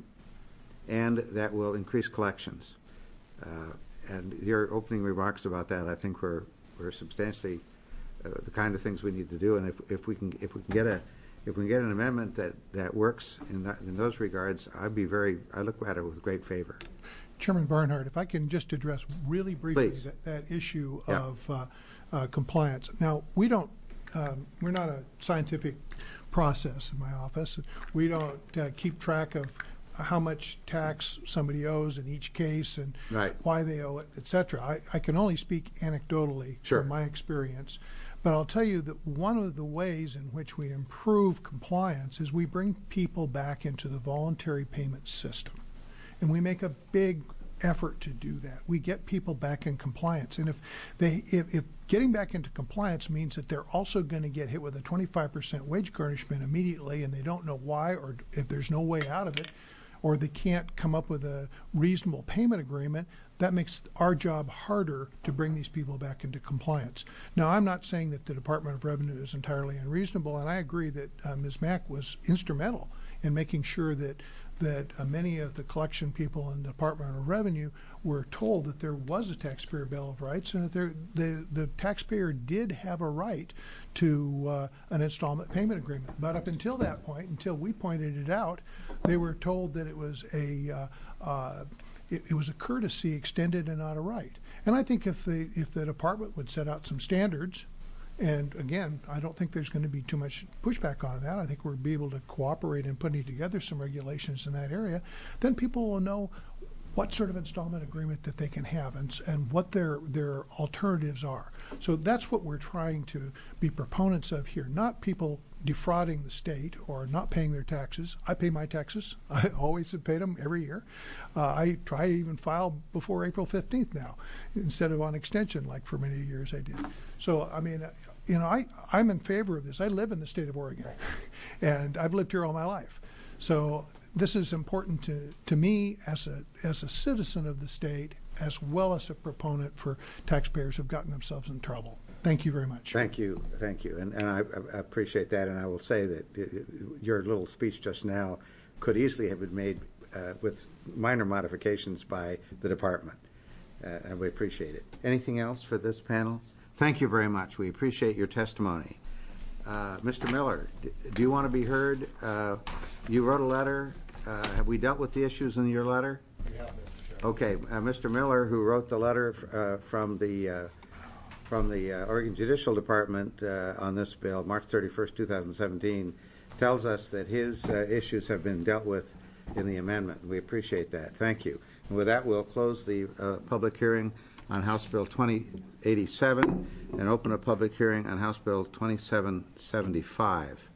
and that will increase collections. Uh, and your opening remarks about that, I think, were were substantially uh, the kind of things we need to do. And if if we can if we can get a if we can get an amendment that that works in that in those regards, I'd be very I look at it with great favor. Chairman Barnhart, if I can just address really briefly Please. that, that issue Yeah. of uh, uh, compliance. Now, we don't, um, we're not a scientific process in my office. We don't uh, keep track of how much tax somebody owes in each case and Right. why they owe it, et cetera. I, I can only speak anecdotally Sure. from my experience. But I'll tell you that one of the ways in which we improve compliance is we bring people back into the voluntary payment system. And we make a big effort to do that. We get people back in compliance. And if they if, if getting back into compliance means that they're also going to get hit with a twenty-five percent wage garnishment immediately and they don't know why, or if there's no way out of it, or they can't come up with a reasonable payment agreement, that makes our job harder to bring these people back into compliance. Now, I'm not saying that the Department of Revenue is entirely unreasonable, and I agree that uh, Miz Mack was instrumental in making sure that that uh, many of the collection people in the Department of Revenue were told that there was a taxpayer bill of rights and that there, the, the taxpayer did have a right to uh, an installment payment agreement. But up until that point, until we pointed it out, they were told that it was a uh, uh, it, it was a courtesy extended and not a right. And I think if the if the department would set out some standards, and again, I don't think there's going to be too much pushback on that. I think we'll be able to cooperate in putting together some regulations in that area. Then people will know what sort of installment agreement that they can have and, and what their their alternatives are. So that's what we're trying to be proponents of here, not people defrauding the state or not paying their taxes. I pay my taxes. I always have paid them every year. Uh, I try to even file before April fifteenth now instead of on extension like for many years I did. So, I mean, you know, I, I'm in favor of this. I live in the state of Oregon, and I've lived here all my life. So this is important to, to me as a as a citizen of the state, as well as a proponent for taxpayers who've gotten themselves in trouble. Thank you very much. Thank you, thank you, and and I, I appreciate that. And I will say that your little speech just now could easily have been made uh, with minor modifications by the department, uh, and we appreciate it. Anything else for this panel? Thank you very much. We appreciate your testimony. Uh, Mister Miller, do you want to be heard? Uh, you wrote a letter. Uh, have we dealt with the issues in your letter? We have, Mister Chairman. Okay, uh, Mister Miller, who wrote the letter uh, from the uh, from the uh, Oregon Judicial Department uh, on this bill, March thirty-first, two thousand seventeen, tells us that his uh, issues have been dealt with in the amendment. We appreciate that. Thank you. And with that, we'll close the uh, public hearing on House Bill twenty eighty-seven and open a public hearing on House Bill twenty-seven seventy-five.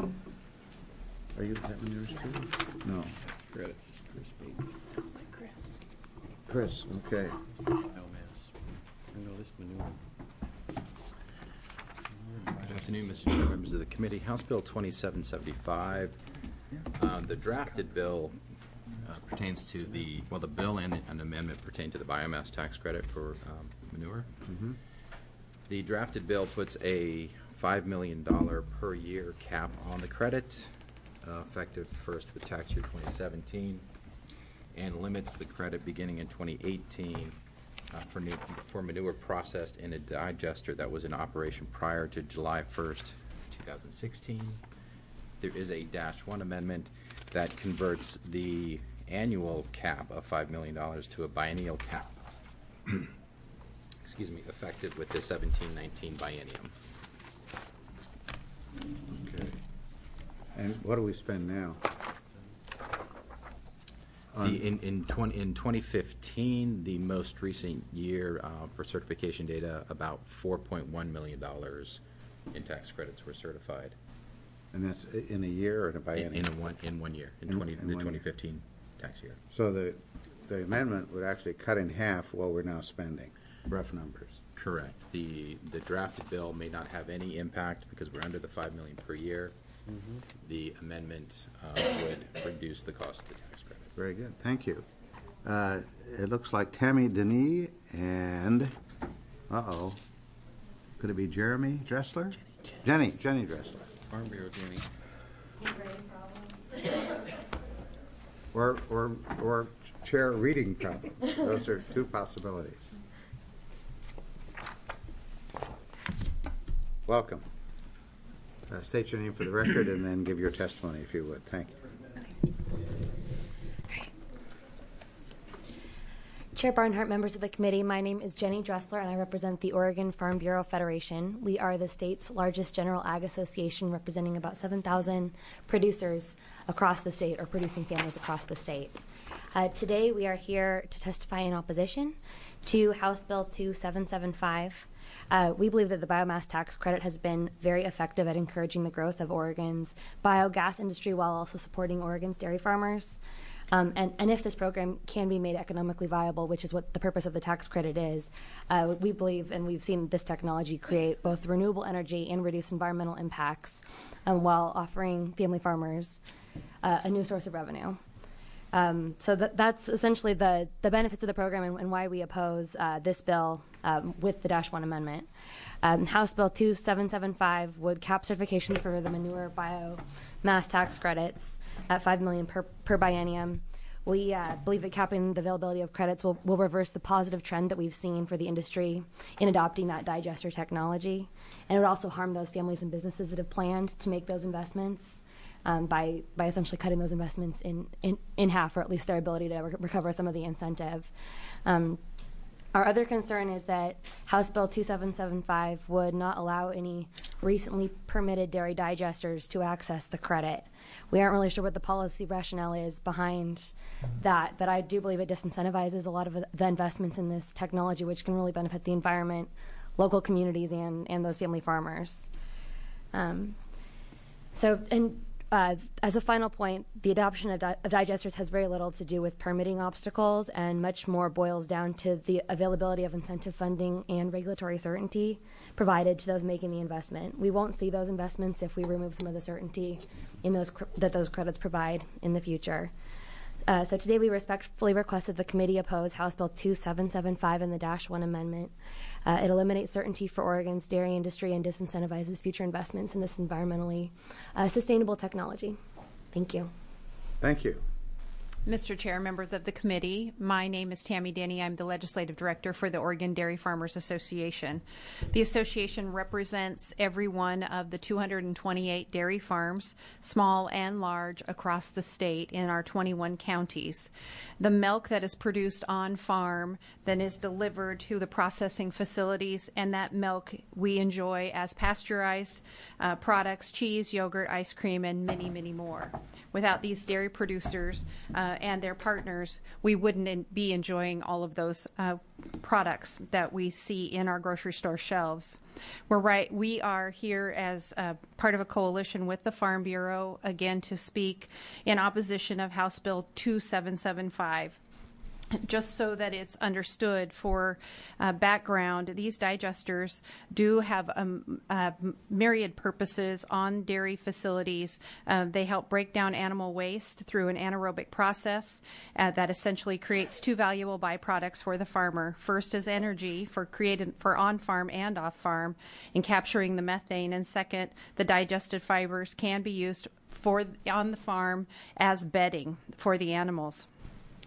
Are you, is that one yours too? No. Read it. Sounds like Chris. Chris, okay. No, miss. I know this maneuver. Good afternoon, Mister Chair, members of the committee. House Bill twenty-seven seventy-five. Uh, the drafted bill uh, pertains to the, well, the bill and an amendment pertain to the biomass tax credit for um, manure. Mm-hmm. The drafted bill puts a five million dollars per year cap on the credit, uh, effective first of the tax year twenty seventeen, and limits the credit beginning in twenty eighteen uh, for, new, for manure processed in a digester that was in operation prior to July first, two thousand sixteen. There is a dash one amendment that converts the annual cap of five million dollars to a biennial cap. Excuse me, effective with the seventeen nineteen biennium. Okay. And what do we spend now? The, in in, twenty, in twenty fifteen, the most recent year uh, for certification data, about four point one million dollars in tax credits were certified. And that's in a year or in a In, biennium? in a one in one year, in, In- twenty in the one twenty year. fifteen tax year. So the, the amendment would actually cut in half what we're now spending, rough numbers. Correct. The the drafted bill may not have any impact because we're under the five million per year. Mm-hmm. The amendment uh, would reduce the cost of the tax credit. Very good, thank you. Uh, It looks like Tammy Denis and, uh-oh, could it be Jeremy Dressler? Jenny, Jenny Dressler. Farm Bureau, Jenny. Or, or, or chair reading problems. Those are two possibilities. Welcome. Uh, State your name for the record and then give your testimony if you would. Thank you. Chair Barnhart, members of the committee, my name is Jenny Dressler, and I represent the Oregon Farm Bureau Federation. We are the state's largest general ag association, representing about seven thousand producers across the state, or producing families across the state. Uh, today, we are here to testify in opposition to House Bill two seven seven five. Uh, we believe that the biomass tax credit has been very effective at encouraging the growth of Oregon's biogas industry while also supporting Oregon's dairy farmers. Um, and, and if this program can be made economically viable, which is what the purpose of the tax credit is, uh, we believe, and we've seen this technology create both renewable energy and reduce environmental impacts, um, while offering family farmers uh, a new source of revenue. Um, so that, that's essentially the, the benefits of the program and, and why we oppose uh, this bill um, with the Dash one amendment. Um, House Bill two seven seven five would cap certifications for the manure biomass tax credits at five million dollars per, per biennium. We uh, believe that capping the availability of credits will, will reverse the positive trend that we've seen for the industry in adopting that digester technology. And it would also harm those families and businesses that have planned to make those investments um, by, by essentially cutting those investments in, in, in half, or at least their ability to re- recover some of the incentive. Um, Our other concern is that House Bill two seven seven five would not allow any recently permitted dairy digesters to access the credit. We aren't really sure what the policy rationale is behind that, but I do believe it disincentivizes a lot of the investments in this technology, which can really benefit the environment, local communities, and, and those family farmers. Um, so, and Uh, as a final point, the adoption of, di- of digesters has very little to do with permitting obstacles, and much more boils down to the availability of incentive funding and regulatory certainty provided to those making the investment. We won't see those investments if we remove some of the certainty in those cr- that those credits provide in the future. Uh, so today we respectfully request that the committee oppose House Bill two seven seven five and the Dash one amendment. Uh, it eliminates certainty for Oregon's dairy industry and disincentivizes future investments in this environmentally uh, sustainable technology. Thank you. Thank you. Mister Chair, members of the committee, my name is Tammy Denny. I'm the Legislative Director for the Oregon Dairy Farmers Association. The association represents every one of the two hundred twenty-eight dairy farms, small and large, across the state in our twenty-one counties. The milk that is produced on farm then is delivered to the processing facilities, and that milk we enjoy as pasteurized uh, products, cheese, yogurt, ice cream, and many, many more. Without these dairy producers, uh, and their partners, we wouldn't in, be enjoying all of those uh, products that we see in our grocery store shelves. We're right. We are here as uh, part of a coalition with the Farm Bureau, again, to speak in opposition of House Bill two seven seven five. Just so that it's understood for uh, background, these digesters do have um, uh, myriad purposes on dairy facilities. Uh, they help break down animal waste through an anaerobic process uh, that essentially creates two valuable byproducts for the farmer. First is energy for created for on-farm and off-farm in capturing the methane, and second, the digested fibers can be used for on the farm as bedding for the animals.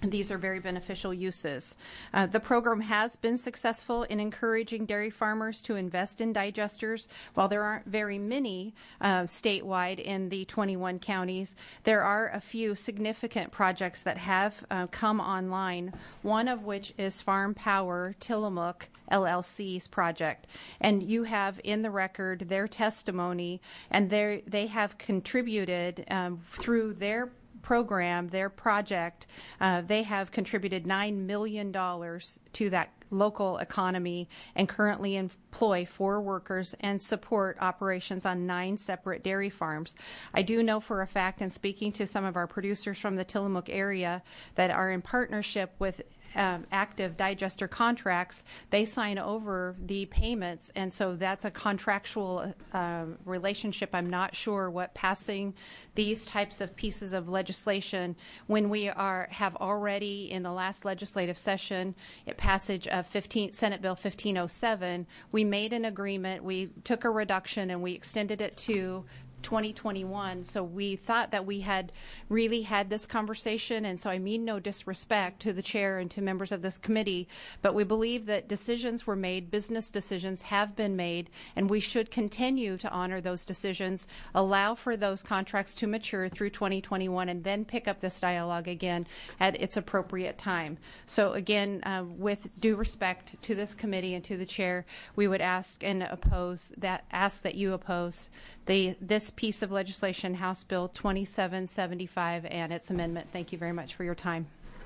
These are very beneficial uses. Uh, the program has been successful in encouraging dairy farmers to invest in digesters. While there aren't very many uh, statewide in the twenty-one counties, there are a few significant projects that have uh, come online, one of which is Farm Power Tillamook L L C's project. And you have in the record their testimony, and they have contributed um, through their program, their project, uh, they have contributed nine million dollars to that local economy and currently employ four workers and support operations on nine separate dairy farms. I do know for a fact, in speaking to some of our producers from the Tillamook area that are in partnership with Um, active digester contracts, they sign over the payments, and so that's a contractual uh, relationship. I'm not sure what passing these types of pieces of legislation, when we are have already in the last legislative session, at passage of fifteen, Senate Bill fifteen oh seven, we made an agreement, we took a reduction, and we extended it to twenty twenty-one. So we thought that we had really had this conversation, and so I mean no disrespect to the chair and to members of this committee, but we believe that decisions were made, business decisions have been made, and we should continue to honor those decisions, allow for those contracts to mature through twenty twenty-one, and then pick up this dialogue again at its appropriate time. So again, uh, with due respect to this committee and to the chair, we would ask and oppose that, ask that you oppose the this piece of legislation, House Bill twenty-seven seventy-five, and its amendment. Thank you very much for your time.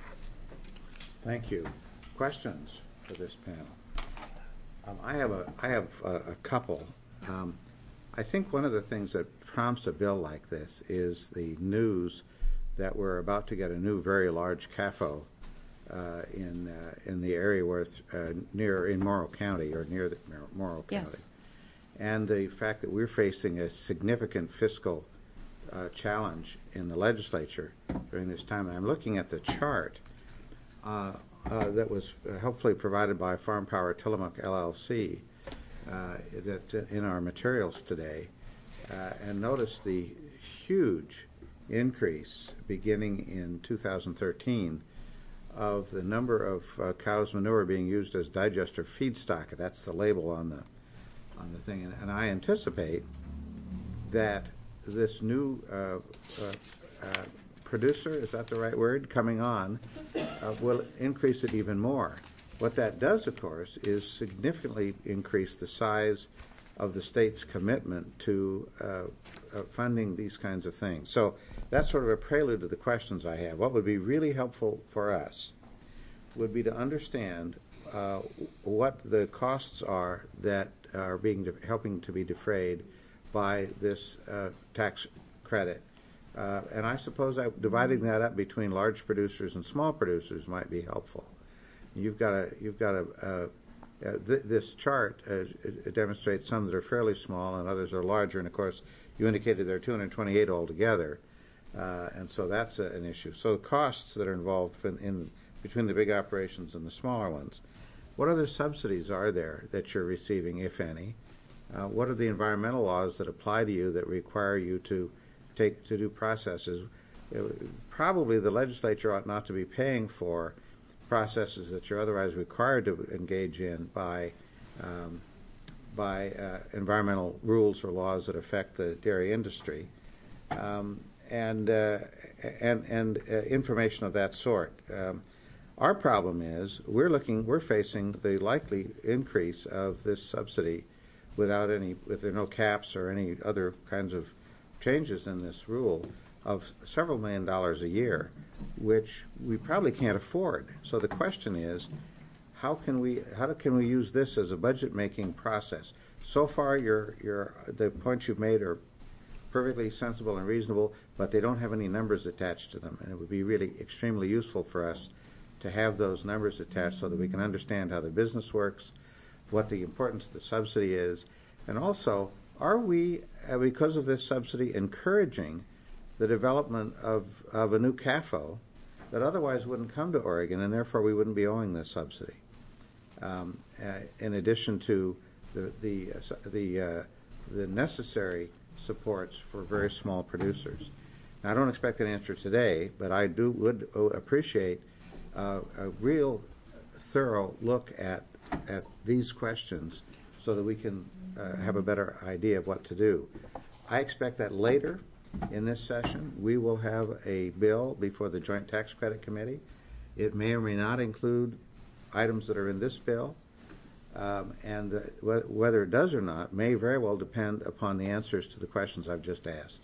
Thank you. Questions for this panel? Um, I have a I have a, a couple. Um, I think one of the things that prompts a bill like this is the news that we're about to get a new very large C A F O uh, in uh, in the area where uh, near in Morrow County or near the Morrow County. Yes. And the fact that we're facing a significant fiscal uh, challenge in the legislature during this time. And I'm looking at the chart uh, uh, that was uh, helpfully provided by Farm Power Tillamook L L C uh, that's in our materials today. Uh, and notice the huge increase beginning in two thousand thirteen of the number of uh, cows' manure being used as digester feedstock. That's the label on the on the thing, and, and I anticipate that this new uh, uh, uh, producer, is that the right word, coming on, uh, will increase it even more. What that does, of course, is significantly increase the size of the state's commitment to uh, uh, funding these kinds of things. So that's sort of a prelude to the questions I have. What would be really helpful for us would be to understand uh, what the costs are that are being de- helping to be defrayed by this uh, tax credit. Uh, and I suppose that dividing that up between large producers and small producers might be helpful. You've got a, you've got a, uh, uh, th- this chart uh, it, it demonstrates some that are fairly small and others are larger. And of course, you indicated there are two hundred twenty-eight altogether, uh, and so that's a, an issue. So the costs that are involved in, in between the big operations and the smaller ones. What other subsidies are there that you're receiving, if any? Uh, what are the environmental laws that apply to you that require you to take to do processes? Uh, probably the legislature ought not to be paying for processes that you're otherwise required to engage in by um, by uh, environmental rules or laws that affect the dairy industry, um, and uh, and and uh, information of that sort. Um, Our problem is we're looking, we're facing the likely increase of this subsidy without any, with there are no caps or any other kinds of changes in this rule of several million dollars a year, which we probably can't afford. So the question is, how can we, how can we use this as a budget-making process? So far, your your the points you've made are perfectly sensible and reasonable, but they don't have any numbers attached to them, and it would be really extremely useful for us to have those numbers attached so that we can understand how the business works, what the importance of the subsidy is, and also, are we, uh, because of this subsidy, encouraging the development of, of a new C A F O that otherwise wouldn't come to Oregon, and therefore we wouldn't be owing this subsidy, um, uh, in addition to the, the, uh, the, uh, the necessary supports for very small producers. Now, I don't expect an answer today, but I do would appreciate uh, a real thorough look at at these questions so that we can uh, have a better idea of what to do. I expect that later in this session we will have a bill before the Joint Tax Credit Committee. It may or may not include items that are in this bill, um, and uh, wh whether it does or not may very well depend upon the answers to the questions I've just asked.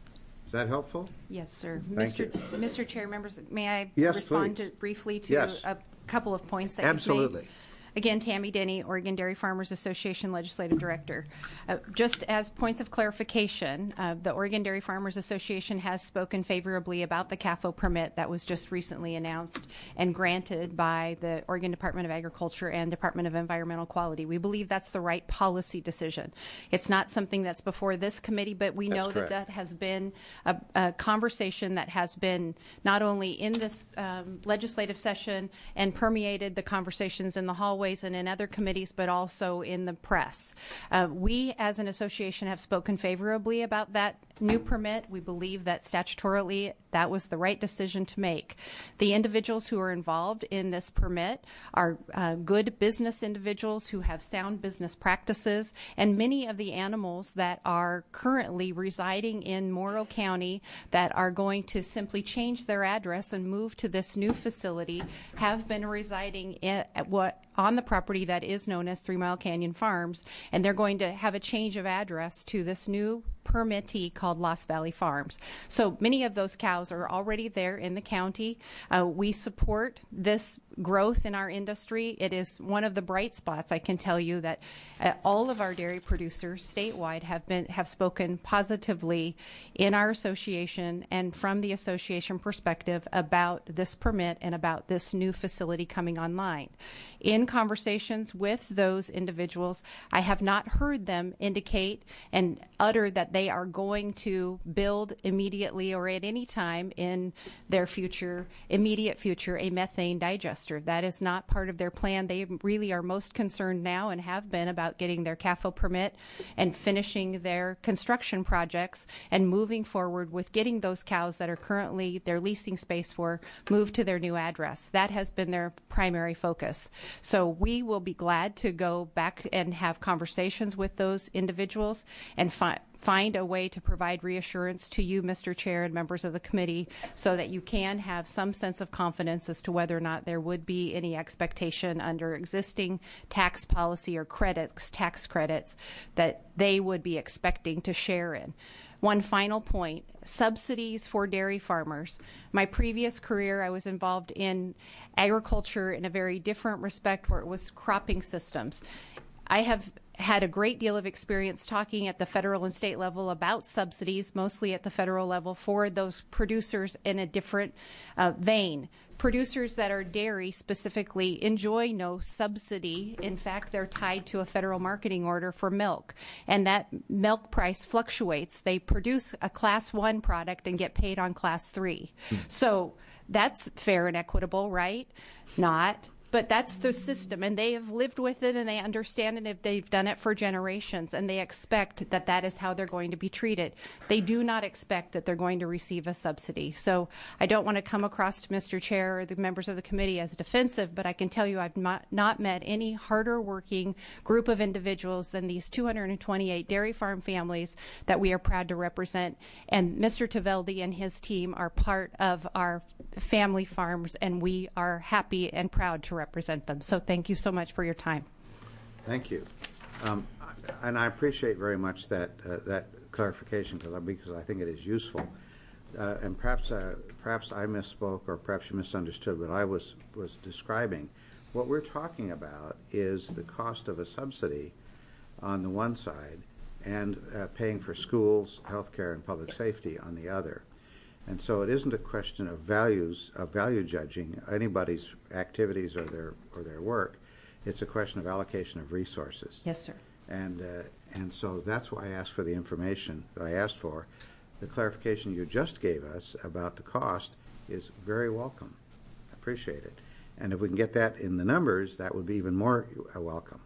Is that helpful? Yes, sir. Thank Mister you. Mister Chair, members, may I Yes, respond please. to, briefly to Yes. a couple of points that you've Absolutely. made? Again, Tammy Denny, Oregon Dairy Farmers Association Legislative Director. Uh, just as points of clarification, uh, the Oregon Dairy Farmers Association has spoken favorably about the C A F O permit that was just recently announced and granted by the Oregon Department of Agriculture and Department of Environmental Quality. We believe that's the right policy decision. It's not something that's before this committee, but we That's know correct. that that has been a, a conversation that has been not only in this um, legislative session and permeated the conversations in the hallways and in other committees, but also in the press. Uh, we, as an association, have spoken favorably about that new permit. We believe that statutorily that was the right decision to make. The individuals who are involved in this permit are uh, good business individuals who have sound business practices, and many of the animals that are currently residing in Morrow County that are going to simply change their address and move to this new facility have been residing in, at what on the property that is known as Three Mile Canyon Farms, and they're going to have a change of address to this new permittee called Lost Valley Farms. So many of those cows are already there in the county. Uh, we support this growth in our industry. It is one of the bright spots. I can tell you that uh, all of our dairy producers statewide have been have spoken positively in our association and from the association perspective about this permit and about this new facility coming online. In conversations with those individuals, I have not heard them indicate and utter that they are going to build immediately or at any time in their future, immediate future, a methane digester. That is not part of their plan. They really are most concerned now and have been about getting their C A F O permit and finishing their construction projects and moving forward with getting those cows that are currently they're leasing space for moved to their new address. That has been their primary focus. So we will be glad to go back and have conversations with those individuals and find find a way to provide reassurance to you, Mister Chair, and members of the committee so that you can have some sense of confidence as to whether or not there would be any expectation under existing tax policy or credits, tax credits, that they would be expecting to share in. One final point, subsidies for dairy farmers. My previous career, I was involved in agriculture in a very different respect where it was cropping systems. I have had a great deal of experience talking at the federal and state level about subsidies, mostly at the federal level, for those producers in a different uh, vein. Producers that are dairy specifically enjoy no subsidy. In fact, they're tied to a federal marketing order for milk, and that milk price fluctuates. They produce a class one product and get paid on class three. So that's fair and equitable, right? Not. But that's the system, and they have lived with it, and they understand it, if they've done it for generations, and they expect that that is how they're going to be treated. They do not expect that they're going to receive a subsidy. So I don't want to come across to Mister Chair or the members of the committee as defensive, but I can tell you I've not, not met any harder working group of individuals than these two hundred twenty-eight dairy farm families that we are proud to represent. And Mister Taveldi and his team are part of our family farms, and we are happy and proud to represent them. So thank you so much for your time. Thank you. Um, and I appreciate very much that uh, that clarification because I think it is useful. Uh, and perhaps uh, perhaps I misspoke or perhaps you misunderstood what I was, was describing. What we're talking about is the cost of a subsidy on the one side and uh, paying for schools, healthcare, and public safety on the other. And so it isn't a question of values, of value judging anybody's activities or their or their work. It's a question of allocation of resources. Yes, sir. And uh, and so that's why I asked for the information that I asked for. The clarification you just gave us about the cost is very welcome. I appreciate it. And if we can get that in the numbers, that would be even more uh, welcome.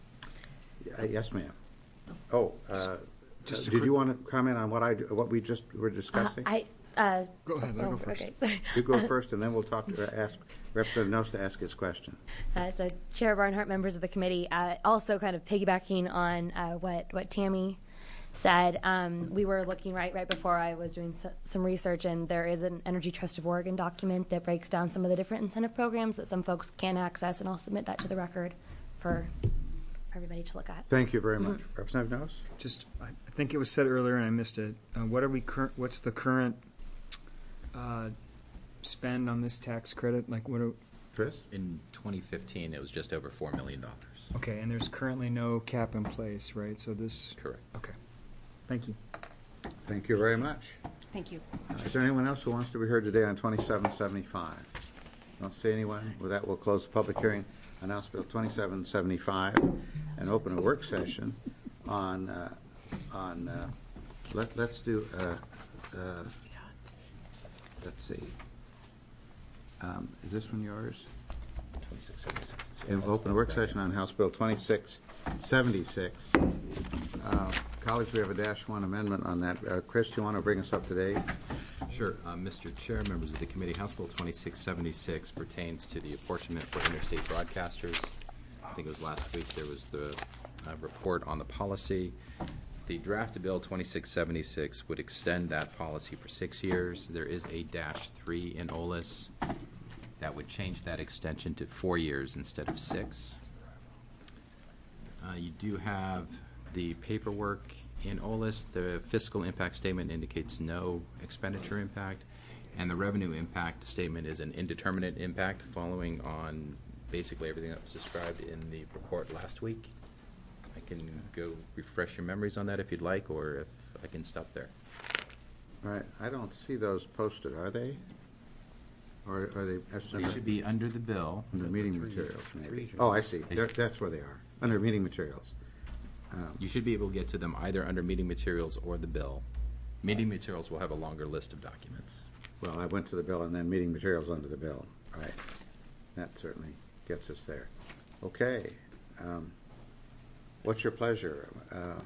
Uh, yes, ma'am. Oh, uh, Just a did quick- you want to comment on what I what we just were discussing? Uh, I Uh, Go ahead, let oh, go first. okay. You go first, and then we'll talk to, uh, ask Representative Nose to ask his question. Uh, so, Chair Barnhart, members of the committee, uh, also kind of piggybacking on uh, what what Tammy said, um, we were looking right right before I was doing so, some research, and there is an Energy Trust of Oregon document that breaks down some of the different incentive programs that some folks can access, and I'll submit that to the record for everybody to look at. Thank you very much. Representative Nose? Just, I I think it was said earlier and I missed it. Uh, what are we current, what's the current uh, spend on this tax credit? Like what are, Chris? In twenty fifteen, it was just over four million dollars. okay, and there's currently no cap in place, right? So this, Correct. okay. Thank you. Thank you very much. Thank you. Uh, Is there anyone else who wants to be heard today on twenty-seven seventy-five? Don't see anyone. With that, we'll close the public hearing on House Bill twenty-seven seventy-five and open a work session on, uh, on, uh, let, let's do, uh, uh, let's see. Um, Is this one yours? twenty-six seventy-six. And we'll open a work session on House Bill twenty-six seventy-six. Uh, Colleagues, we have a dash one amendment on that. Uh, Chris, do you want to bring us up to date? Sure. Uh, Mister Chair, members of the committee, House Bill twenty-six seventy-six pertains to the apportionment for interstate broadcasters. I think it was last week there was the uh, report on the policy. The draft bill twenty-six seventy-six would extend that policy for six years. There is a dash three in O L I S that would change that extension to four years instead of six. Uh, you do have the paperwork in O L I S. The fiscal impact statement indicates no expenditure impact, and the revenue impact statement is an indeterminate impact following on basically everything that was described in the report last week. I can go refresh your memories on that if you'd like, or if I can stop there. All right, I don't see those posted, are they? Or are they? that's They under- should be under the bill. Under meeting materials, maybe. Oh, I see. There- That's where they are, under meeting materials. Um, You should be able to get to them either under meeting materials or the bill. Meeting materials will have a longer list of documents. Well, I went to the bill and then meeting materials under the bill. Right. That certainly gets us there. Okay. Um, What's your pleasure? Uh,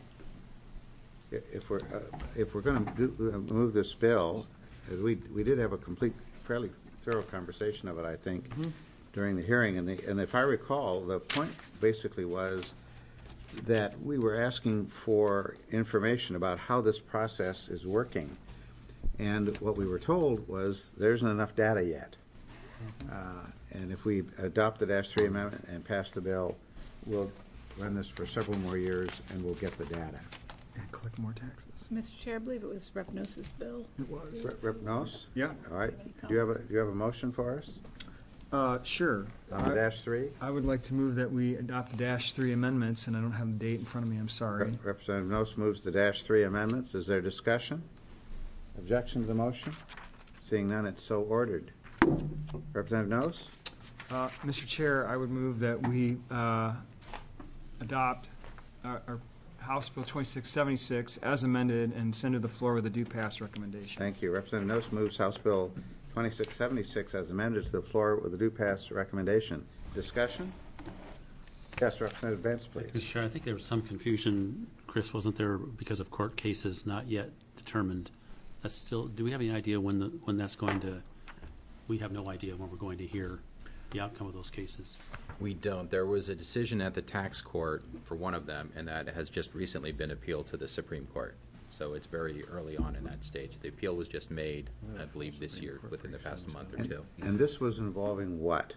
i- If we're, uh, if we're going to move this bill, as we, we did have a complete, fairly thorough conversation of it, I think, during the hearing. And the, and if I recall, the point basically was that we were asking for information about how this process is working. And what we were told was there isn't enough data yet. Uh, and if we adopt the dash three amendment and pass the bill, we'll run this for several more years and we'll get the data. And collect more taxes. Mister Chair, I believe it was Rep Nose's bill. It was. Rep- Rep Nose? Yeah. All right. Do you have a, do you have a motion for us Uh, sure. on the I- dash three? I would like to move that we adopt the dash three amendments, and I don't have the date in front of me, I'm sorry. Rep- Representative Nose moves the dash three amendments. Is there discussion? Objection to the motion? Seeing none, it's so ordered. Representative Nose? Uh, Mister Chair, I would move that we uh, adopt uh, our House Bill twenty-six seventy-six as amended and send to the floor with a due pass recommendation. Thank you. Representative Nose moves House Bill twenty-six seventy-six as amended to the floor with a due pass recommendation. Discussion? Yes, Representative Benz, please. Mister Chair, I think there was some confusion, Chris, wasn't there, because of court cases not yet determined? That's still, do we have any idea when the, when that's going to, we have no idea when we're going to hear the outcome of those cases? We don't. There was a decision at the tax court for one of them, and that has just recently been appealed to the Supreme Court. So it's very early on in that stage. The appeal was just made, I believe, this year, within the past month or And, two. and this was involving what?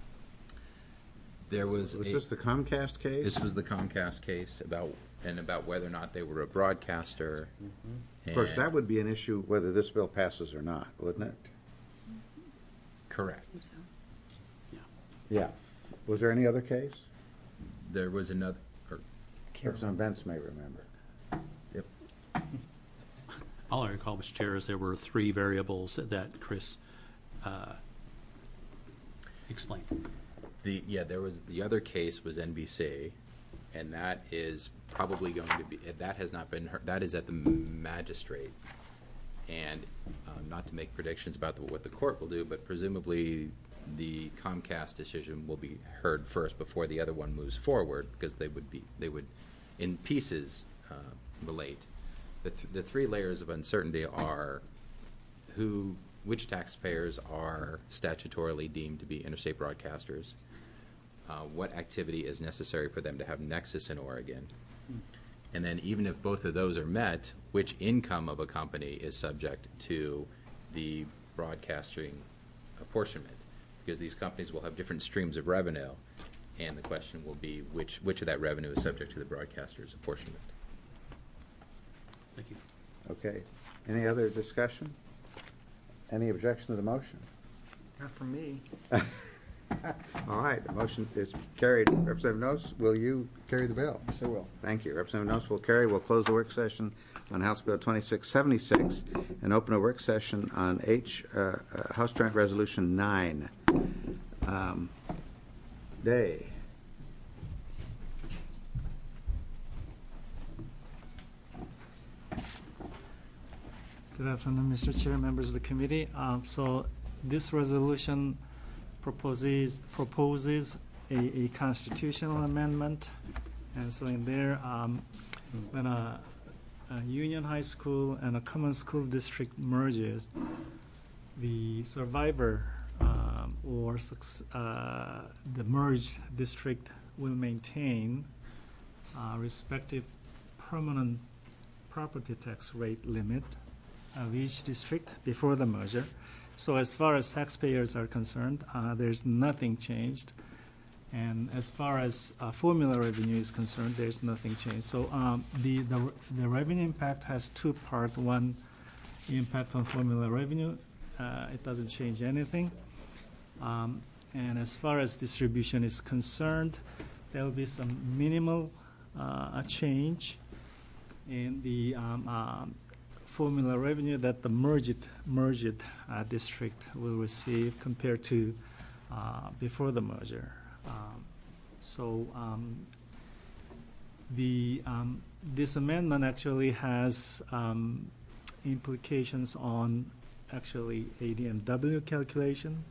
There was Was a- this the Comcast case? This was the Comcast case about, and about whether or not they were a broadcaster. Of course, and- that would be an issue whether this bill passes or not, wouldn't it? Correct. Yeah. Was there any other case? There was another, or, Representative Benz may remember. yep. All I recall, Mister Chair, is there were three variables that- that Chris uh, explained. The, yeah, there was, the other case was N B C, and that is probably going to be, that has not been, heard- that is at the magistrate. And um, not to make predictions about the, what the court will do, but presumably the Comcast decision will be heard first before the other one moves forward, because they would be, they would, in pieces, uh, relate. The, th- the three layers of uncertainty are who, which taxpayers are statutorily deemed to be interstate broadcasters, uh, what activity is necessary for them to have nexus in Oregon, and then even if both of those are met, which income of a company is subject to the broadcasting apportionment, because these companies will have different streams of revenue, and the question will be which which of that revenue is subject to the broadcaster's apportionment. Thank you. Okay. Any other discussion? Any objection to the motion? Not from me. All right, the motion is carried. Representative Noss, will you carry the bill? Yes, I will. Thank you. Representative Noss will carry. We'll close the work session on House Bill twenty-six seventy-six and open a work session on H uh, uh, House Joint Resolution nine. Um, Day. Good afternoon, Mister Chair, members of the committee. Um, so this resolution proposes proposes a, a constitutional amendment, and so in there, um, when a, a Union High School and a common school district merges, the survivor um, or uh, the merged district will maintain uh, respective permanent property tax rate limit of each district before the merger. So as far as taxpayers are concerned, uh, there's nothing changed. And as far as uh, formula revenue is concerned, there's nothing changed. So um, the, the, the revenue impact has two parts. One, impact on formula revenue. Uh, it doesn't change anything. Um, and as far as distribution is concerned, there will be some minimal uh, change in the um, um, formula revenue that the merged merged uh, district will receive compared to uh, before the merger. Um, so um, the um, this amendment actually has um, implications on actually A D M W calculation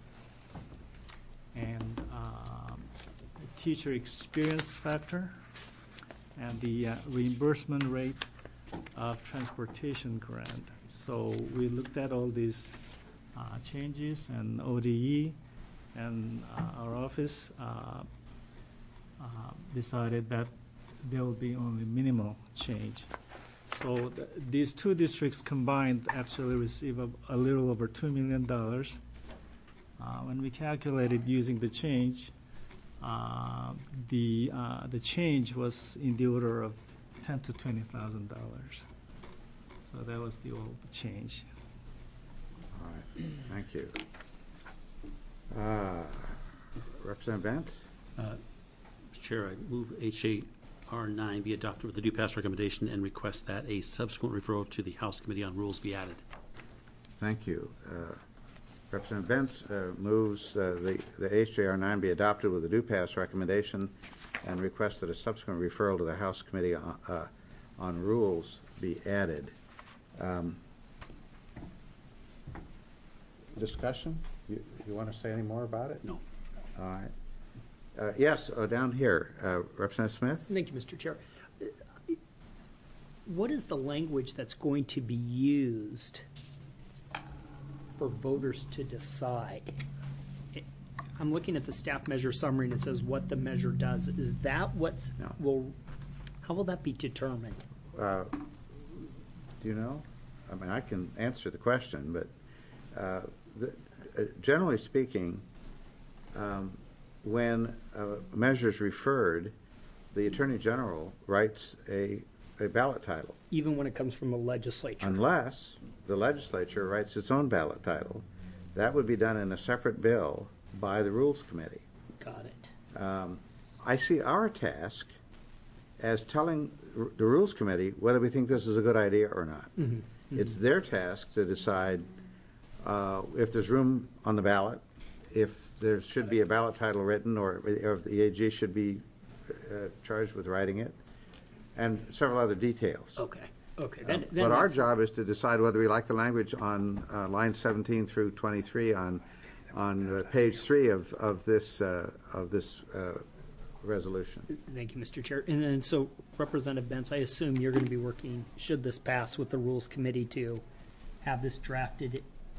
and um, teacher experience factor and the uh, reimbursement rate of transportation grant. So we looked at all these uh, changes, and O D E and uh, our office uh, uh, decided that there will be only minimal change. So th these two districts combined actually receive a, a little over two million dollars. Uh, when we calculated using the change, uh, the uh, the change was in the order of ten to twenty thousand dollars. So that was the old change. All right, thank you. Uh, Representative Bentz? Uh, Mister Chair, I move H A R nine be adopted with the due pass recommendation and request that a subsequent referral to the House Committee on Rules be added. Thank you. Uh, Representative Bentz uh, moves uh, the, the H J R nine be adopted with a due pass recommendation and requests that a subsequent referral to the House Committee on, uh, on Rules be added. Um, discussion? You, you want to say any more about it? No. All right. Uh, yes, oh, down here, uh, Representative Smith? Thank you, Mister Chair. Uh, What is the language that's going to be used for voters to decide? It- I'm looking at the staff measure summary and it says what the measure does. Is that what No. will, how will that be determined? Uh, do you know? I mean, I can answer the question, but uh, the, uh, generally speaking, um, when a measure is referred, the Attorney General writes a, a ballot title, Even when it comes from the legislature? unless the legislature writes its own ballot title. That would be done in a separate bill by the Rules Committee. Got it. Um, I see our task as telling r- the Rules Committee whether we think this is a good idea or not. Mhm. It's their task to decide uh, if there's room on the ballot, if there should be a ballot title written, or, or if the A G should be uh, charged with writing it, and several other details. Okay, okay. Um, Then- But then our that's- job is to decide whether we like the language on uh, line seventeen through twenty-three on on uh, page three of of this uh, of this uh, resolution. Thank you, Mister Chair. And then, so Representative Bentz, I assume you're going to be working, should this pass, with the Rules Committee to have this drafted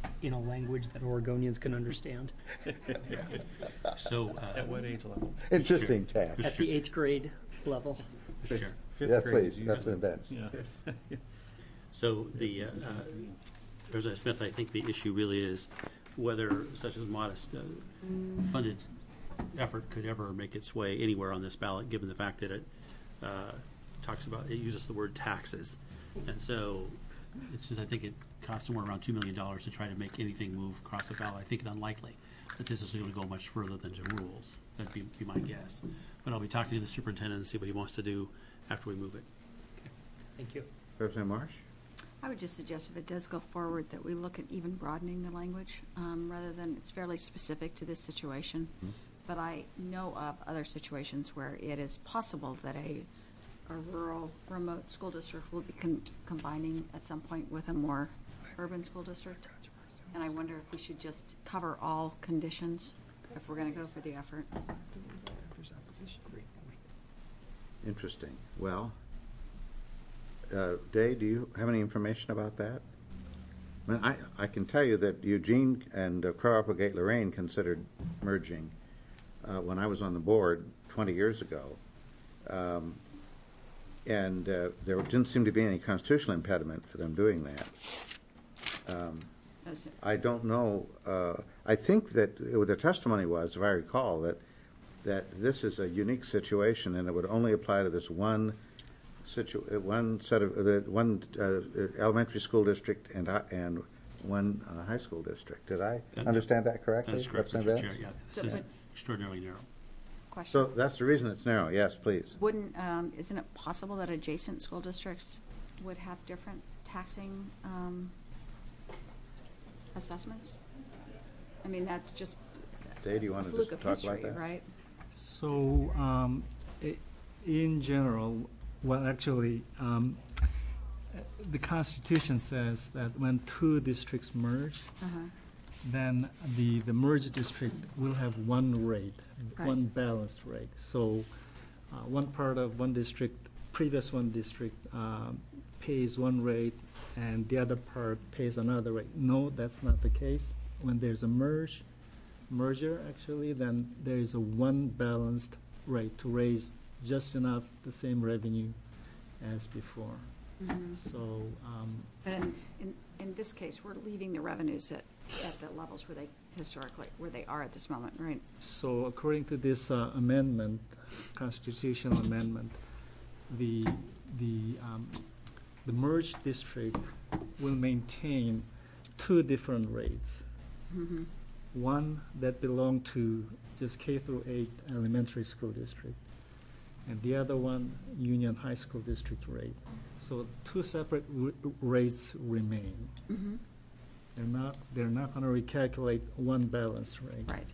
in a language that Oregonians can understand. So, uh, At what age level? Interesting task. At the eighth grade level. Sure. Yeah, please, Representative Benz. Yeah. So the, uh, uh, Representative Smith, I think the issue really is whether such a modest uh, funded effort could ever make its way anywhere on this ballot, given the fact that it uh, talks about, it uses the word taxes. And so it's just, I think it costs somewhere around two million dollars to try to make anything move across the ballot. I think it unlikely that this is going to go much further than the rules. That'd be, be my guess. But I'll be talking to the superintendent and see what he wants to do after we move it. Thank you. Representative Marsh? I would just suggest if it does go forward that we look at even broadening the language um, rather than it's fairly specific to this situation. Mm-hmm. But I know of other situations where it is possible that a, a rural, remote school district will be con- combining at some point with a more urban school district. And I wonder if we should just cover all conditions if we're going to go for the effort. Interesting. Well, uh, Day, do you have any information about that? I mean, I, I can tell you that Eugene and uh, Crow Applegate Lorraine considered merging uh, when I was on the board twenty years ago. Um, and uh, there didn't seem to be any constitutional impediment for them doing that. Um, I don't know. Uh, I think that uh, the testimony was, if I recall, that that this is a unique situation and it would only apply to this one situ one set of the one uh, elementary school district and uh, and one uh, high school district. Did I That- understand that correctly? That is correct, Mister Representative Chair. Benz? Yeah, this So, is but- extraordinarily narrow. Question. So that's the reason it's narrow. Yes, please. Wouldn't, um, isn't it possible that adjacent school districts would have different taxing um, assessments? I mean, that's just Day, do you a want to fluke just of talk history, about that? right? So, um, i- in general, well, actually, um, the Constitution says that when two districts merge, Uh-huh. then the, the merged district will have one rate, Right. one balanced rate. So uh, one part of one district, previous one district um, pays one rate and the other part pays another rate. No, that's not the case. When there's a merge, merger actually, then there is a one balanced rate to raise just enough the same revenue as before. Mhm. So um, But in, in, in this case, we're leaving the revenues at, at the levels where they historically, where they are at this moment, right? So according to this uh, amendment, constitutional amendment, the, the, um, the merged district will maintain two different rates. Mhm. One that belong to just K through eight elementary school district, and the other one Union High School District rate. So two separate r- rates remain. Mhm. They're not, they're not going to recalculate one balanced rate. Right.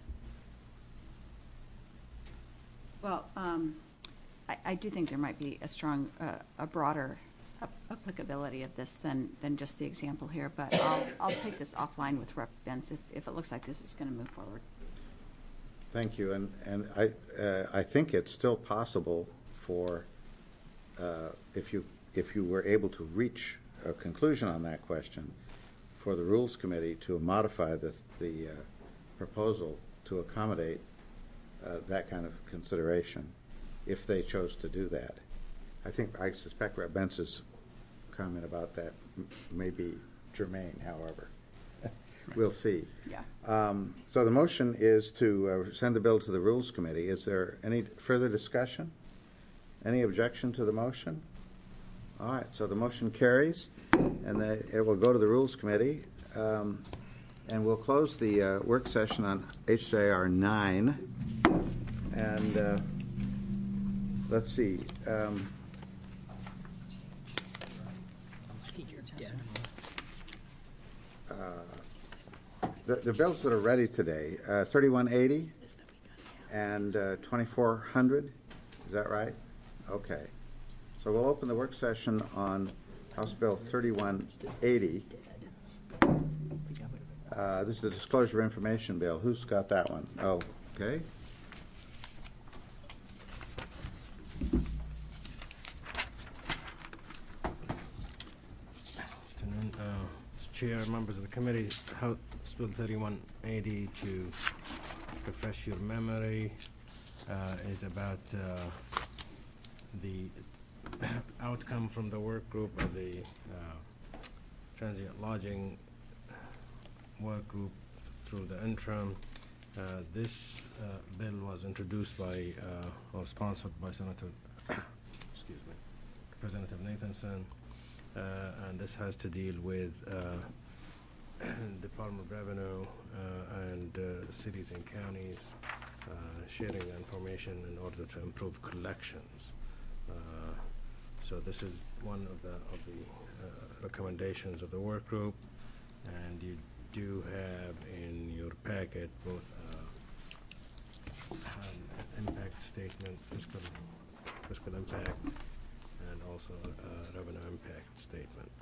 Well, um, I, I do think there might be a strong, uh, a broader ap- applicability of this than, than just the example here, but I'll, I'll take this offline with Rep Benz if, if it looks like this is going to move forward. Thank you. And, and I, uh, I think it's still possible for, uh, if you, if you were able to reach a conclusion on that question, for the Rules Committee to modify the, the uh, proposal to accommodate uh, that kind of consideration, if they chose to do that. I think, I suspect Rep Benz's comment about that m- may be germane, however. We'll see. Yeah. Um, So the motion is to uh, send the bill to the Rules Committee. Is there any further discussion? Any objection to the motion? All right, so the motion carries, and the- it will go to the Rules Committee. Um, And we'll close the uh, work session on H J R nine. And uh, let's see. um, uh, The, the bills that are ready today, uh, thirty-one eighty and uh, twenty-four hundred, is that right? Okay. So we'll open the work session on House Bill thirty-one eighty. Uh, This is the Disclosure of Information Bill. Who's got that one? Oh, okay. Afternoon. Uh, Mister Chair, members of the committee, House Bill thirty-one eighty, to refresh your memory, uh, is about uh, the outcome from the work group of the uh, transient lodging work group through the interim. Uh, this uh, bill was introduced by uh, or sponsored by Senator, excuse me, Representative Nathanson, uh, and this has to deal with uh, Department of Revenue uh, and uh, cities and counties uh, sharing the information in order to improve collections. Uh, so this is one of the of the uh, recommendations of the work group, and you do have in your packet both uh, an impact statement, fiscal fiscal impact, and also a revenue impact statement.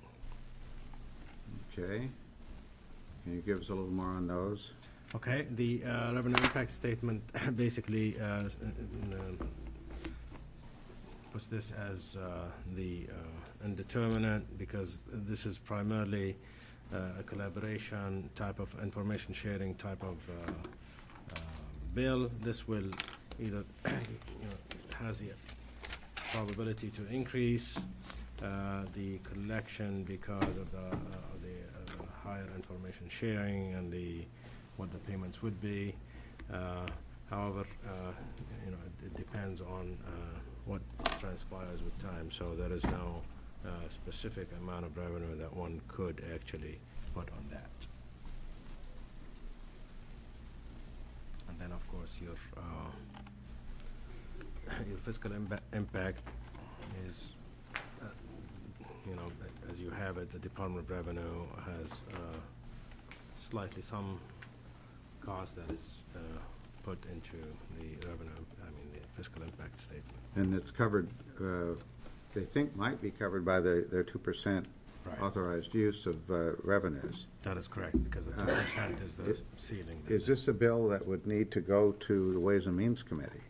Okay. Can you give us a little more on those? Okay. The uh, revenue impact statement basically uh, s- n- n- puts this as uh, the uh, indeterminate, because this is primarily uh, a collaboration type of information sharing type of uh, uh, bill. This will either you know, has the probability to increase uh, the collection because of the, uh, of the uh, higher information sharing and the what the payments would be. Uh, however, uh, you know, it, it depends on uh, what transpires with time. So there is no uh, specific amount of revenue that one could actually put on that. And then, of course, your uh, your fiscal imba- impact is, uh, you know, as you have it, the Department of Revenue has uh, slightly some cost that is uh, put into the revenue, I mean, the fiscal impact statement. And it's covered, uh, they think might be covered by the, their two percent Right. authorized use of uh, revenues. That is correct, because the two percent is the is- ceiling. Is this a bill that would need to go to the Ways and Means Committee?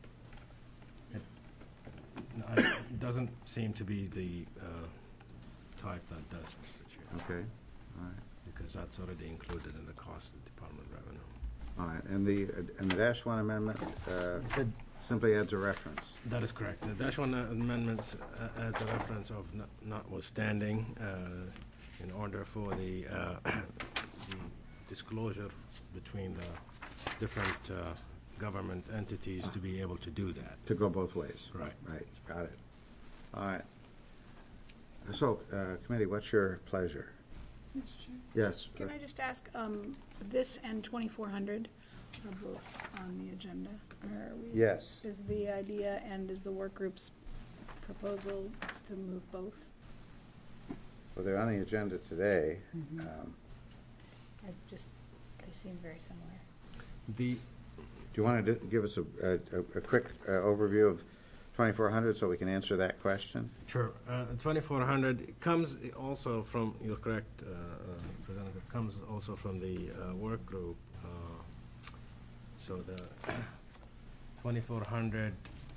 No, It doesn't seem to be the uh, type that does, Mister Chair. Okay, all right. Because that's already included in the cost of Department of Revenue. All right, and the, and the dash one amendment uh, The- simply adds a reference. That is correct. The dash one amendments uh, adds a reference of not- notwithstanding uh, in order for the, uh, the disclosure between the different uh, government entities to be able to do that. To go both ways. Right. Right, got it. All right. So, uh, committee, what's your pleasure? Mister Chair? Yes. Can I just ask, um, this and twenty-four hundred are both on the agenda? Are we- Yes. Is the idea and is the work group's proposal to move both? Well, they're on the agenda today. Mhm. Um, I just, they seem very similar. The Do you want to give us a, a, a quick uh, overview of twenty-four hundred so we can answer that question? Sure. Uh, twenty-four hundred comes also from, you're correct, uh, uh, Representative, comes also from the uh, work group. Uh, So the twenty-four hundred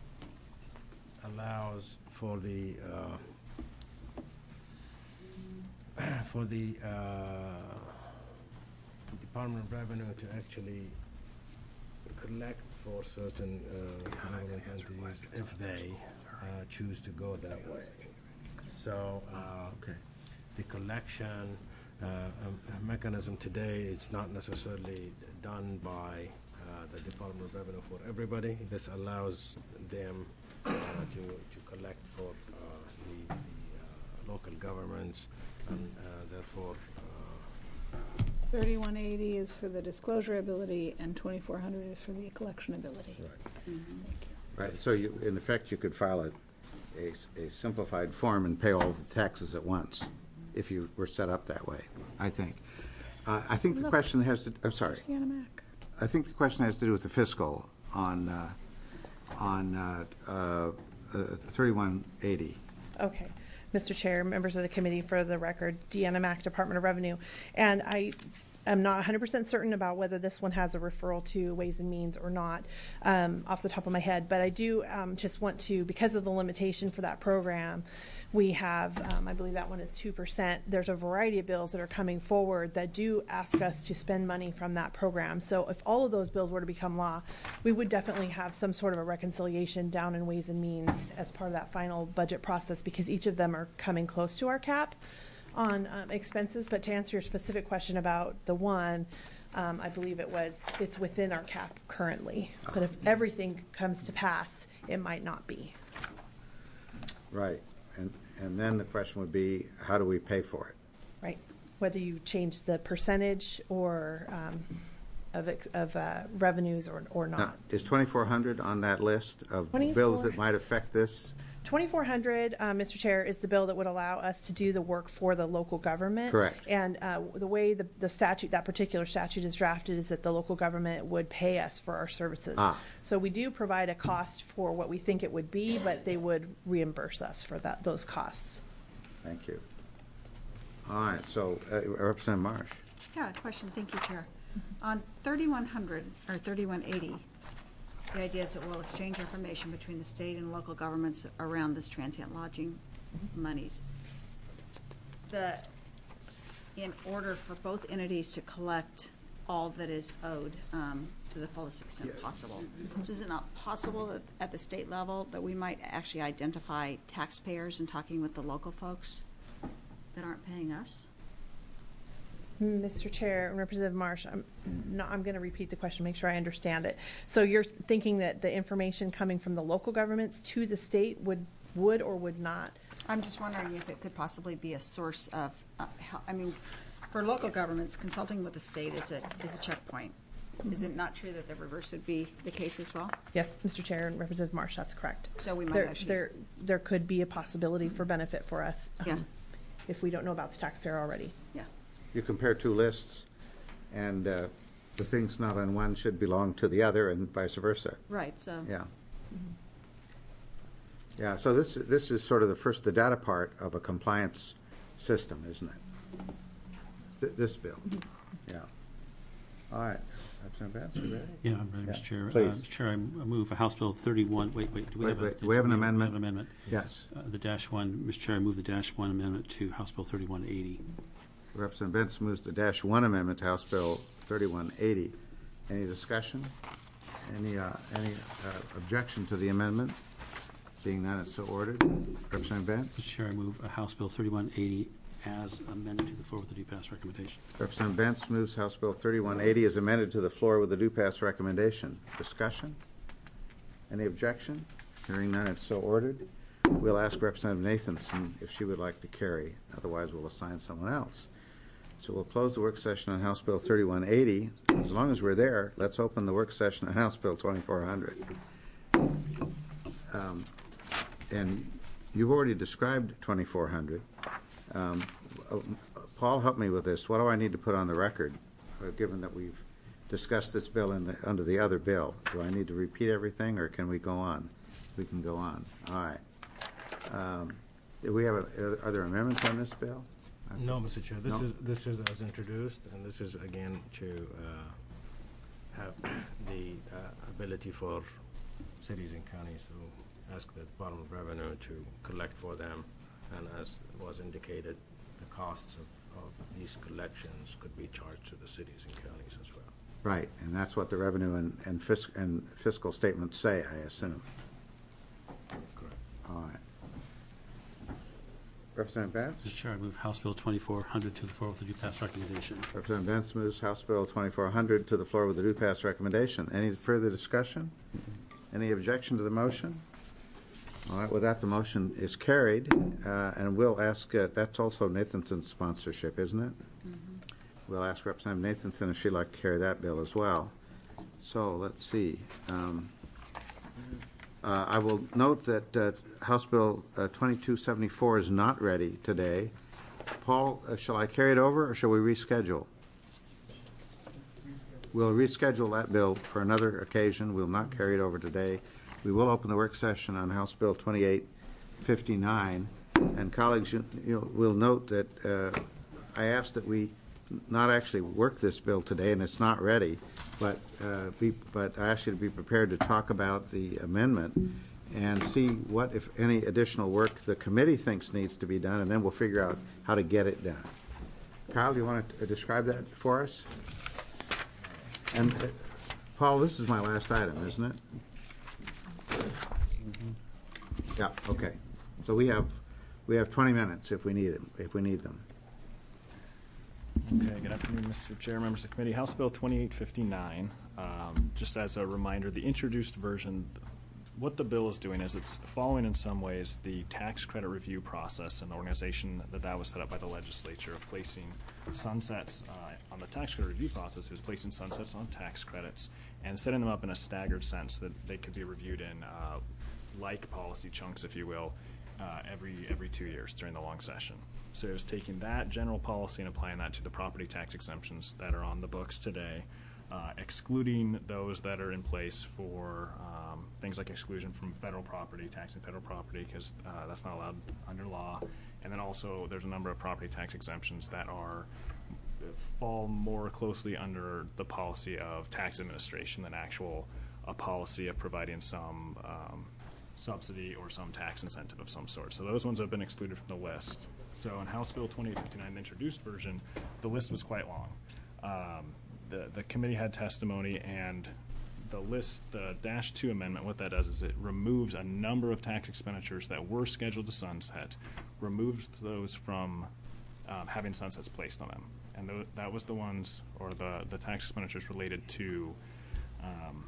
allows for the, uh, for the uh, Department of Revenue to actually collect for certain uh, government entities if they uh, choose to go that way. So uh, the collection uh, um, mechanism today is not necessarily done by uh, the Department of Revenue for everybody. This allows them uh, to, to collect for uh, the, the uh, local governments, and uh, therefore uh, thirty-one eighty is for the disclosure ability and twenty-four hundred is for the collection ability. Right. Right, so you, in effect, you could file a, a, s- a simplified form and pay all the taxes at once, if you were set up that way, I think. Uh, I think the Look. question has to, I'm sorry. Deanna Mack. I think the question has to do with the fiscal on, uh, on uh, uh, uh, thirty-one eighty. Okay. Mister Chair, members of the committee, for the record, Deanna Mack, Department of Revenue. And I am not one hundred percent certain about whether this one has a referral to Ways and Means or not um, off the top of my head, but I do um, just want to, because of the limitation for that program, we have, um, I believe that one is two percent. There's a variety of bills that are coming forward that do ask us to spend money from that program. So if all of those bills were to become law, we would definitely have some sort of a reconciliation down in Ways and Means as part of that final budget process, because each of them are coming close to our cap on um, expenses. But to answer your specific question about the one, um, I believe it was, it's within our cap currently. But if everything comes to pass, it might not be. Right. And, and then the question would be, how do we pay for it? Right. Whether you change the percentage or um, of, ex- of uh, revenues or, or not. Now, is twenty-four hundred on that list of twenty-four bills that might affect this? twenty-four hundred, uh, Mister Chair, is the bill that would allow us to do the work for the local government. Correct. And uh, the way the, the statute, that particular statute is drafted, is that the local government would pay us for our services. Ah. So we do provide a cost for what we think it would be, but they would reimburse us for that those costs. Thank you. All right, so uh, Representative Marsh. Yeah, a question. Thank you, Chair. On thirty-one hundred or thirty-one eighty, the idea is that we'll exchange information between the state and local governments around this transient lodging monies. The, in order for both entities to collect all that is owed um, to the fullest extent possible. So is it not possible that at the state level that we might actually identify taxpayers in talking with the local folks that aren't paying us? Mister Chair and Representative Marsh, I'm not, I'm going to repeat the question, make sure I understand it. So you're thinking that the information coming from the local governments to the state would would or would not? I'm just wondering if it could possibly be a source of, uh, how, I mean, for local governments, consulting with the state is a is a checkpoint. Mm-hmm. Is it not true that the reverse would be the case as well? Yes, Mister Chair and Representative Marsh, that's correct. So we might there, actually there there could be a possibility for benefit for us. Um, yeah. If we don't know about the taxpayer already. Yeah. You compare two lists, and uh, the things not on one should belong to the other, and vice versa. Right. So. Yeah. Mm-hmm. Yeah. So this this is sort of the first, the data part of a compliance system, isn't it? Th- this bill. Mm-hmm. Yeah. All right. Representative Vance, you ready? Yeah, I'm ready, Yeah. Mister Chair. Please. Uh, Mister Chair, I move House Bill thirty-one. Wait, wait. Do we Wait, have a, wait. Do we have an do amendment? Have an amendment. Yes. Uh, the dash one, Mister Chair, I move the dash one amendment to House Bill thirty-one eighty. Representative Benson moves the dash one amendment to House Bill thirty-one eighty. Any discussion? Any uh, any uh, objection to the amendment? Seeing none, it's so ordered. Representative Benson. Mister Chair, I move uh, House Bill thirty-one eighty as amended to the floor with the due pass recommendation. Representative Benson moves House Bill thirty-one eighty as amended to the floor with the due pass recommendation. Discussion? Any objection? Hearing none, it's so ordered. We'll ask Representative Nathanson if she would like to carry. Otherwise, we'll assign someone else. So we'll close the work session on House Bill thirty-one eighty. As long as we're there, let's open the work session on House Bill twenty-four hundred. Um, and you've already described twenty-four hundred. Um, uh, Paul, help me with this. What do I need to put on the record, uh, given that we've discussed this bill in the, under the other bill? Do I need to repeat everything, or can we go on? We can go on. All right. Um, do we have a, are there amendments on this bill? No, Mister Chair. This No? is this is as introduced, and this is again to uh, have the uh, ability for cities and counties to ask the Department of Revenue to collect for them, and as was indicated, the costs of, of these collections could be charged to the cities and counties as well. Right, and that's what the revenue and, and, fisc, and fiscal statements say, I assume. Correct. All right. Representative Vance? Mister Chair, I move House Bill twenty-four hundred to the floor with the due pass recommendation. Representative Vance moves House Bill twenty-four hundred to the floor with the due pass recommendation. Any further discussion? Any objection to the motion? All right, with that, the motion is carried, uh, and we'll ask, uh, that's also Nathanson's sponsorship, isn't it? Mm-hmm. We'll ask Representative Nathanson if she'd like to carry that bill as well. So let's see. Um, uh, I will note that uh, House Bill uh, twenty-two seventy-four is not ready today. Paul, uh, shall I carry it over, or shall we reschedule? We'll reschedule that bill for another occasion. We'll not carry it over today. We will open the work session on House Bill twenty-eight fifty-nine. And colleagues, you, you know, will note that uh, I asked that we not actually work this bill today, and it's not ready, but, uh, be, but I ask you to be prepared to talk about the amendment and see what, if any, additional work the committee thinks needs to be done, and then we'll figure out how to get it done. Kyle, do you want to describe that for us? And uh, Paul, this is my last item, isn't it? Yeah, okay. So we have, we have twenty minutes if we need them, if we need them. Okay, good afternoon, Mister Chair, members of the committee. House Bill twenty-eight fifty-nine, um, just as a reminder, the introduced version, what the bill is doing is it's following in some ways the tax credit review process and the organization that that was set up by the legislature of placing sunsets uh, on the tax credit review process. It was placing sunsets on tax credits and setting them up in a staggered sense that they could be reviewed in uh, like policy chunks, if you will, uh, every every two years during the long session. So it was taking that general policy and applying that to the property tax exemptions that are on the books today, uh, excluding those that are in place for um, things like exclusion from federal property, taxing federal property, because uh, that's not allowed under law. And then also there's a number of property tax exemptions that are fall more closely under the policy of tax administration than actual a policy of providing some um, subsidy or some tax incentive of some sort. So those ones have been excluded from the list. So in House Bill twenty-eight fifty-nine, the introduced version, the list was quite long. Um, the, the committee had testimony, and the list, the dash two amendment, what that does is it removes a number of tax expenditures that were scheduled to sunset, removes those from um, having sunsets placed on them. And th that was the ones, or the, the tax expenditures related to um,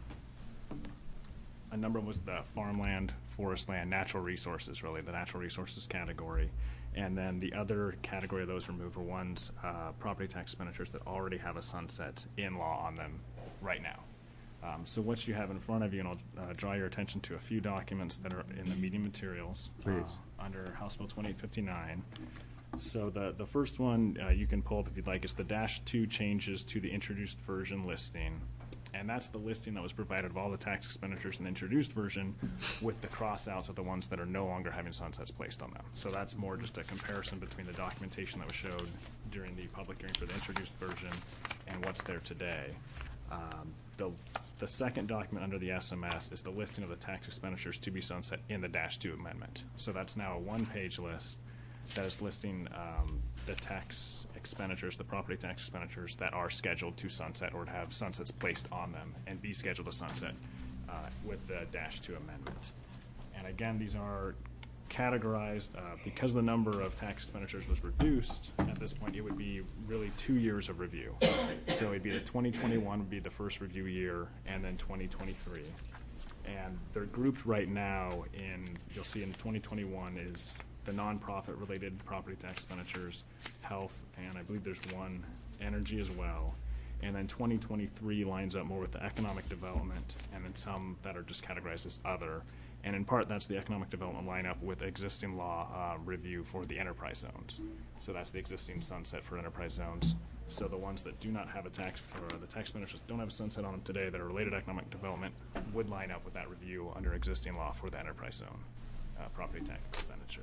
a number was the farmland, forest land, natural resources, really, the natural resources category. And then the other category of those removed were ones, uh, property tax expenditures that already have a sunset in law on them right now. Um, so what you have in front of you, and I'll uh, draw your attention to a few documents that are in the meeting materials uh, under House Bill twenty-eight fifty-nine. So the, the first one uh, you can pull up if you'd like is the dash two changes to the introduced version listing. And that's the listing that was provided of all the tax expenditures in the introduced version with the cross-outs of the ones that are no longer having sunsets placed on them. So that's more just a comparison between the documentation that was showed during the public hearing for the introduced version and what's there today. Um, the, the second document under the S M S is the listing of the tax expenditures to be sunset in the dash two amendment. So that's now a one-page list that is listing um, the tax expenditures, the property tax expenditures that are scheduled to sunset or to have sunsets placed on them and be scheduled to sunset uh, with the dash two amendment. And again, these are categorized uh, because the number of tax expenditures was reduced. At this point, it would be really two years of review. So it'd be the twenty twenty-one would be the first review year, and then twenty twenty-three. And they're grouped right now in, you'll see in twenty twenty-one is the nonprofit related property tax expenditures, health, and I believe there's one energy as well. And then twenty twenty-three lines up more with the economic development, and then some that are just categorized as other. And in part, that's the economic development lineup with existing law uh, review for the enterprise zones. So that's the existing sunset for enterprise zones. So the ones that do not have a tax, or the tax expenditures that don't have a sunset on them today that are related to economic development would line up with that review under existing law for the enterprise zone uh, property tax expenditure.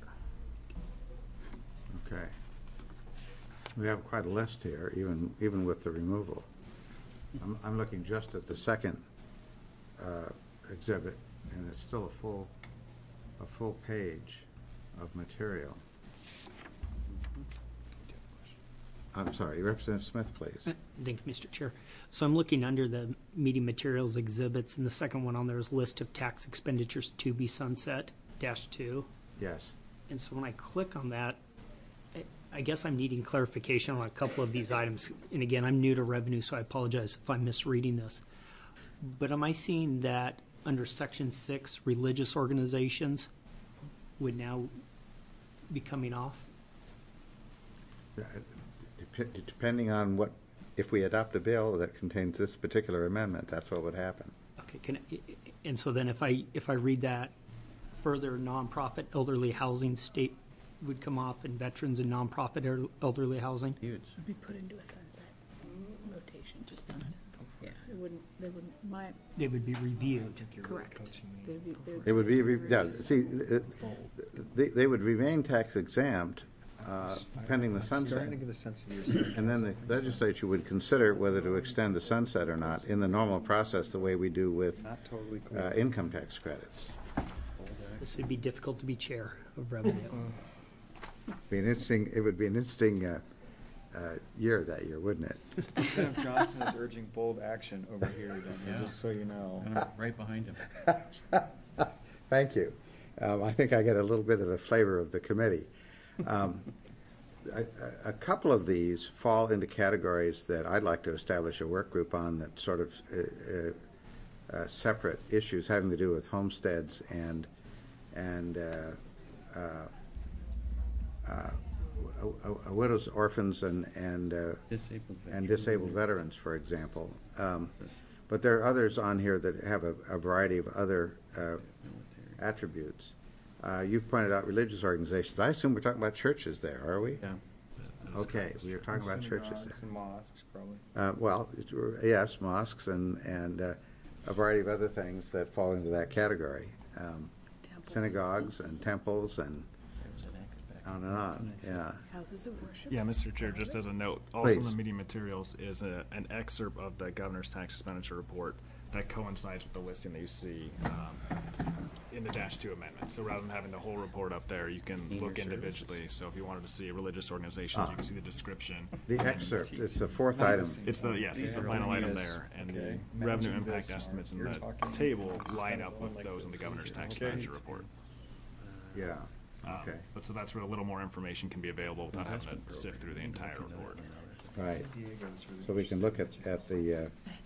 Okay. We have quite a list here, even even with the removal. I'm, I'm looking just at the second uh, exhibit, and it's still a full a full page of material. I'm sorry, Representative Smith, please. Uh, Thank you, Mister Chair. So I'm looking under the meeting materials exhibits, and the second one on there is list of tax expenditures to be sunset, dash two. Yes. And so when I click on that, I- I guess I'm needing clarification on a couple of these items. And again, I'm new to revenue, so I apologize if I'm misreading this. But am I seeing that under section six, religious organizations would now be coming off? Uh, dep- depending on what, if we adopt a bill that contains this particular amendment, that's what would happen. Okay, can I, and so then if I if I read that further, nonprofit elderly housing state would come off, and veterans and nonprofit el- elderly housing. Huge. Would be put into a sunset rotation. Just sunset. Yeah, it wouldn't. They wouldn't. My. They would be reviewed. Correct. They'd be, they'd It would be, be re- yeah, see, it- they, they would remain tax exempt, uh, pending the I'm sunset. starting to get a sense of your And then the legislature would consider whether to extend the sunset or not in the normal process, the way we do with Not totally clear. uh, income tax credits. This would be difficult to be chair of revenue. Be an interesting. It would be an interesting uh, uh, year that year, wouldn't it? Representative Johnson is urging bold action over here, Denny, Yeah. just so you know. And I'm right behind him. Thank you. Um, I think I get a little bit of the flavor of the committee. Um, a, a- a couple of these fall into categories that I'd like to establish a work group on, that sort of uh, uh, uh, separate issues having to do with homesteads and and uh, uh, uh, a- a- a widows, orphans, and and uh, Disabled and veterans. disabled veterans, for example. Um, but there are others on here that have a, a variety of other uh, attributes. Uh, you've pointed out religious organizations. I assume we're talking about churches there, are we? Yeah. Okay, we are talking about churches Synagogues there. and mosques, probably. Uh, well, it's, yes, mosques and and uh, a variety of other things that fall into that category. Um, synagogues and temples and on and on. Yeah. Houses of worship. Yeah, Mister Chair, just as a note, also in the Please. meeting materials is a, an excerpt of the governor's tax expenditure report that coincides with the listing that you see um, in the dash two amendment. So rather than having the whole report up there, you can look individually. So if you wanted to see religious organizations, Ah. you can see the description. The And excerpt, it's the fourth item. It's the, yes, it's the final item there, and the revenue impact estimates in the table line up with those in the governor's tax expenditure report. Yeah. Um, Okay. But so that's where a little more information can be available without having to sift through the entire report. Right. So we can look at, at the, uh,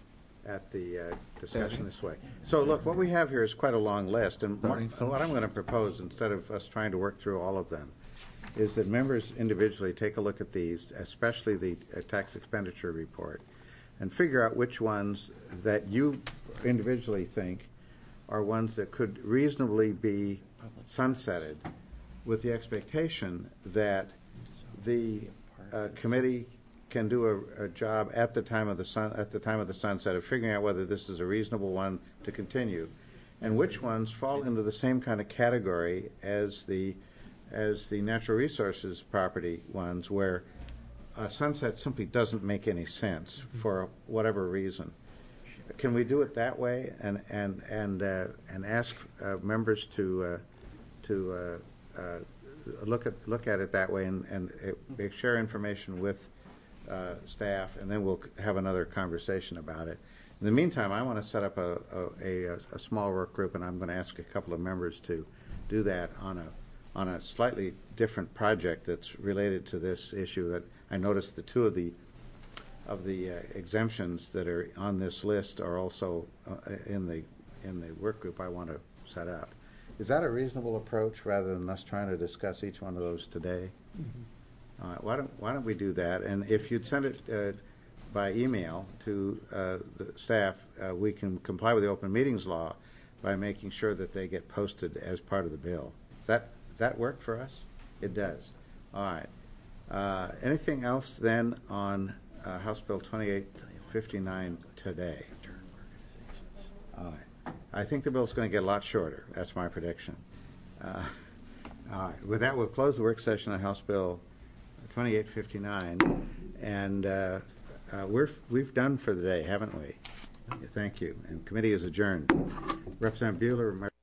at the uh, discussion this way. So look, what we have here is quite a long list, and what so what I'm going to propose, instead of us trying to work through all of them, is that members individually take a look at these, especially the uh, tax expenditure report, and figure out which ones that you individually think are ones that could reasonably be sunsetted, with the expectation that the uh, committee can do a, a job at the time of the sun, at the time of the sunset of figuring out whether this is a reasonable one to continue, and which ones fall into the same kind of category as the as the natural resources property ones, where a sunset simply doesn't make any sense for whatever reason. Can we do it that way, and and and uh, and ask uh, members to uh, to uh, uh, look at look at it that way, and and uh, share information with uh, staff, and then we'll have another conversation about it. In the meantime, I want to set up a a, a a small work group, and I'm going to ask a couple of members to do that on a on a slightly different project that's related to this issue. That I noticed the two of the of the uh, exemptions that are on this list are also uh, in the in the work group I want to set up. Is that a reasonable approach, rather than us trying to discuss each one of those today? Mm-hmm. All right, why don't why don't we do that? And if you'd send it uh, by email to uh, the staff, uh, we can comply with the open meetings law by making sure that they get posted as part of the bill. Does that does that work for us? It does. All right. Uh, anything else then on Uh, House Bill twenty-eight fifty-nine today? All right. I think the bill's going to get a lot shorter. That's my prediction. Uh, all right. With that, we'll close the work session on House Bill twenty-eight fifty-nine, and uh, uh, we're we've done for the day, haven't we? Thank you. And committee is adjourned. Representative Bueller.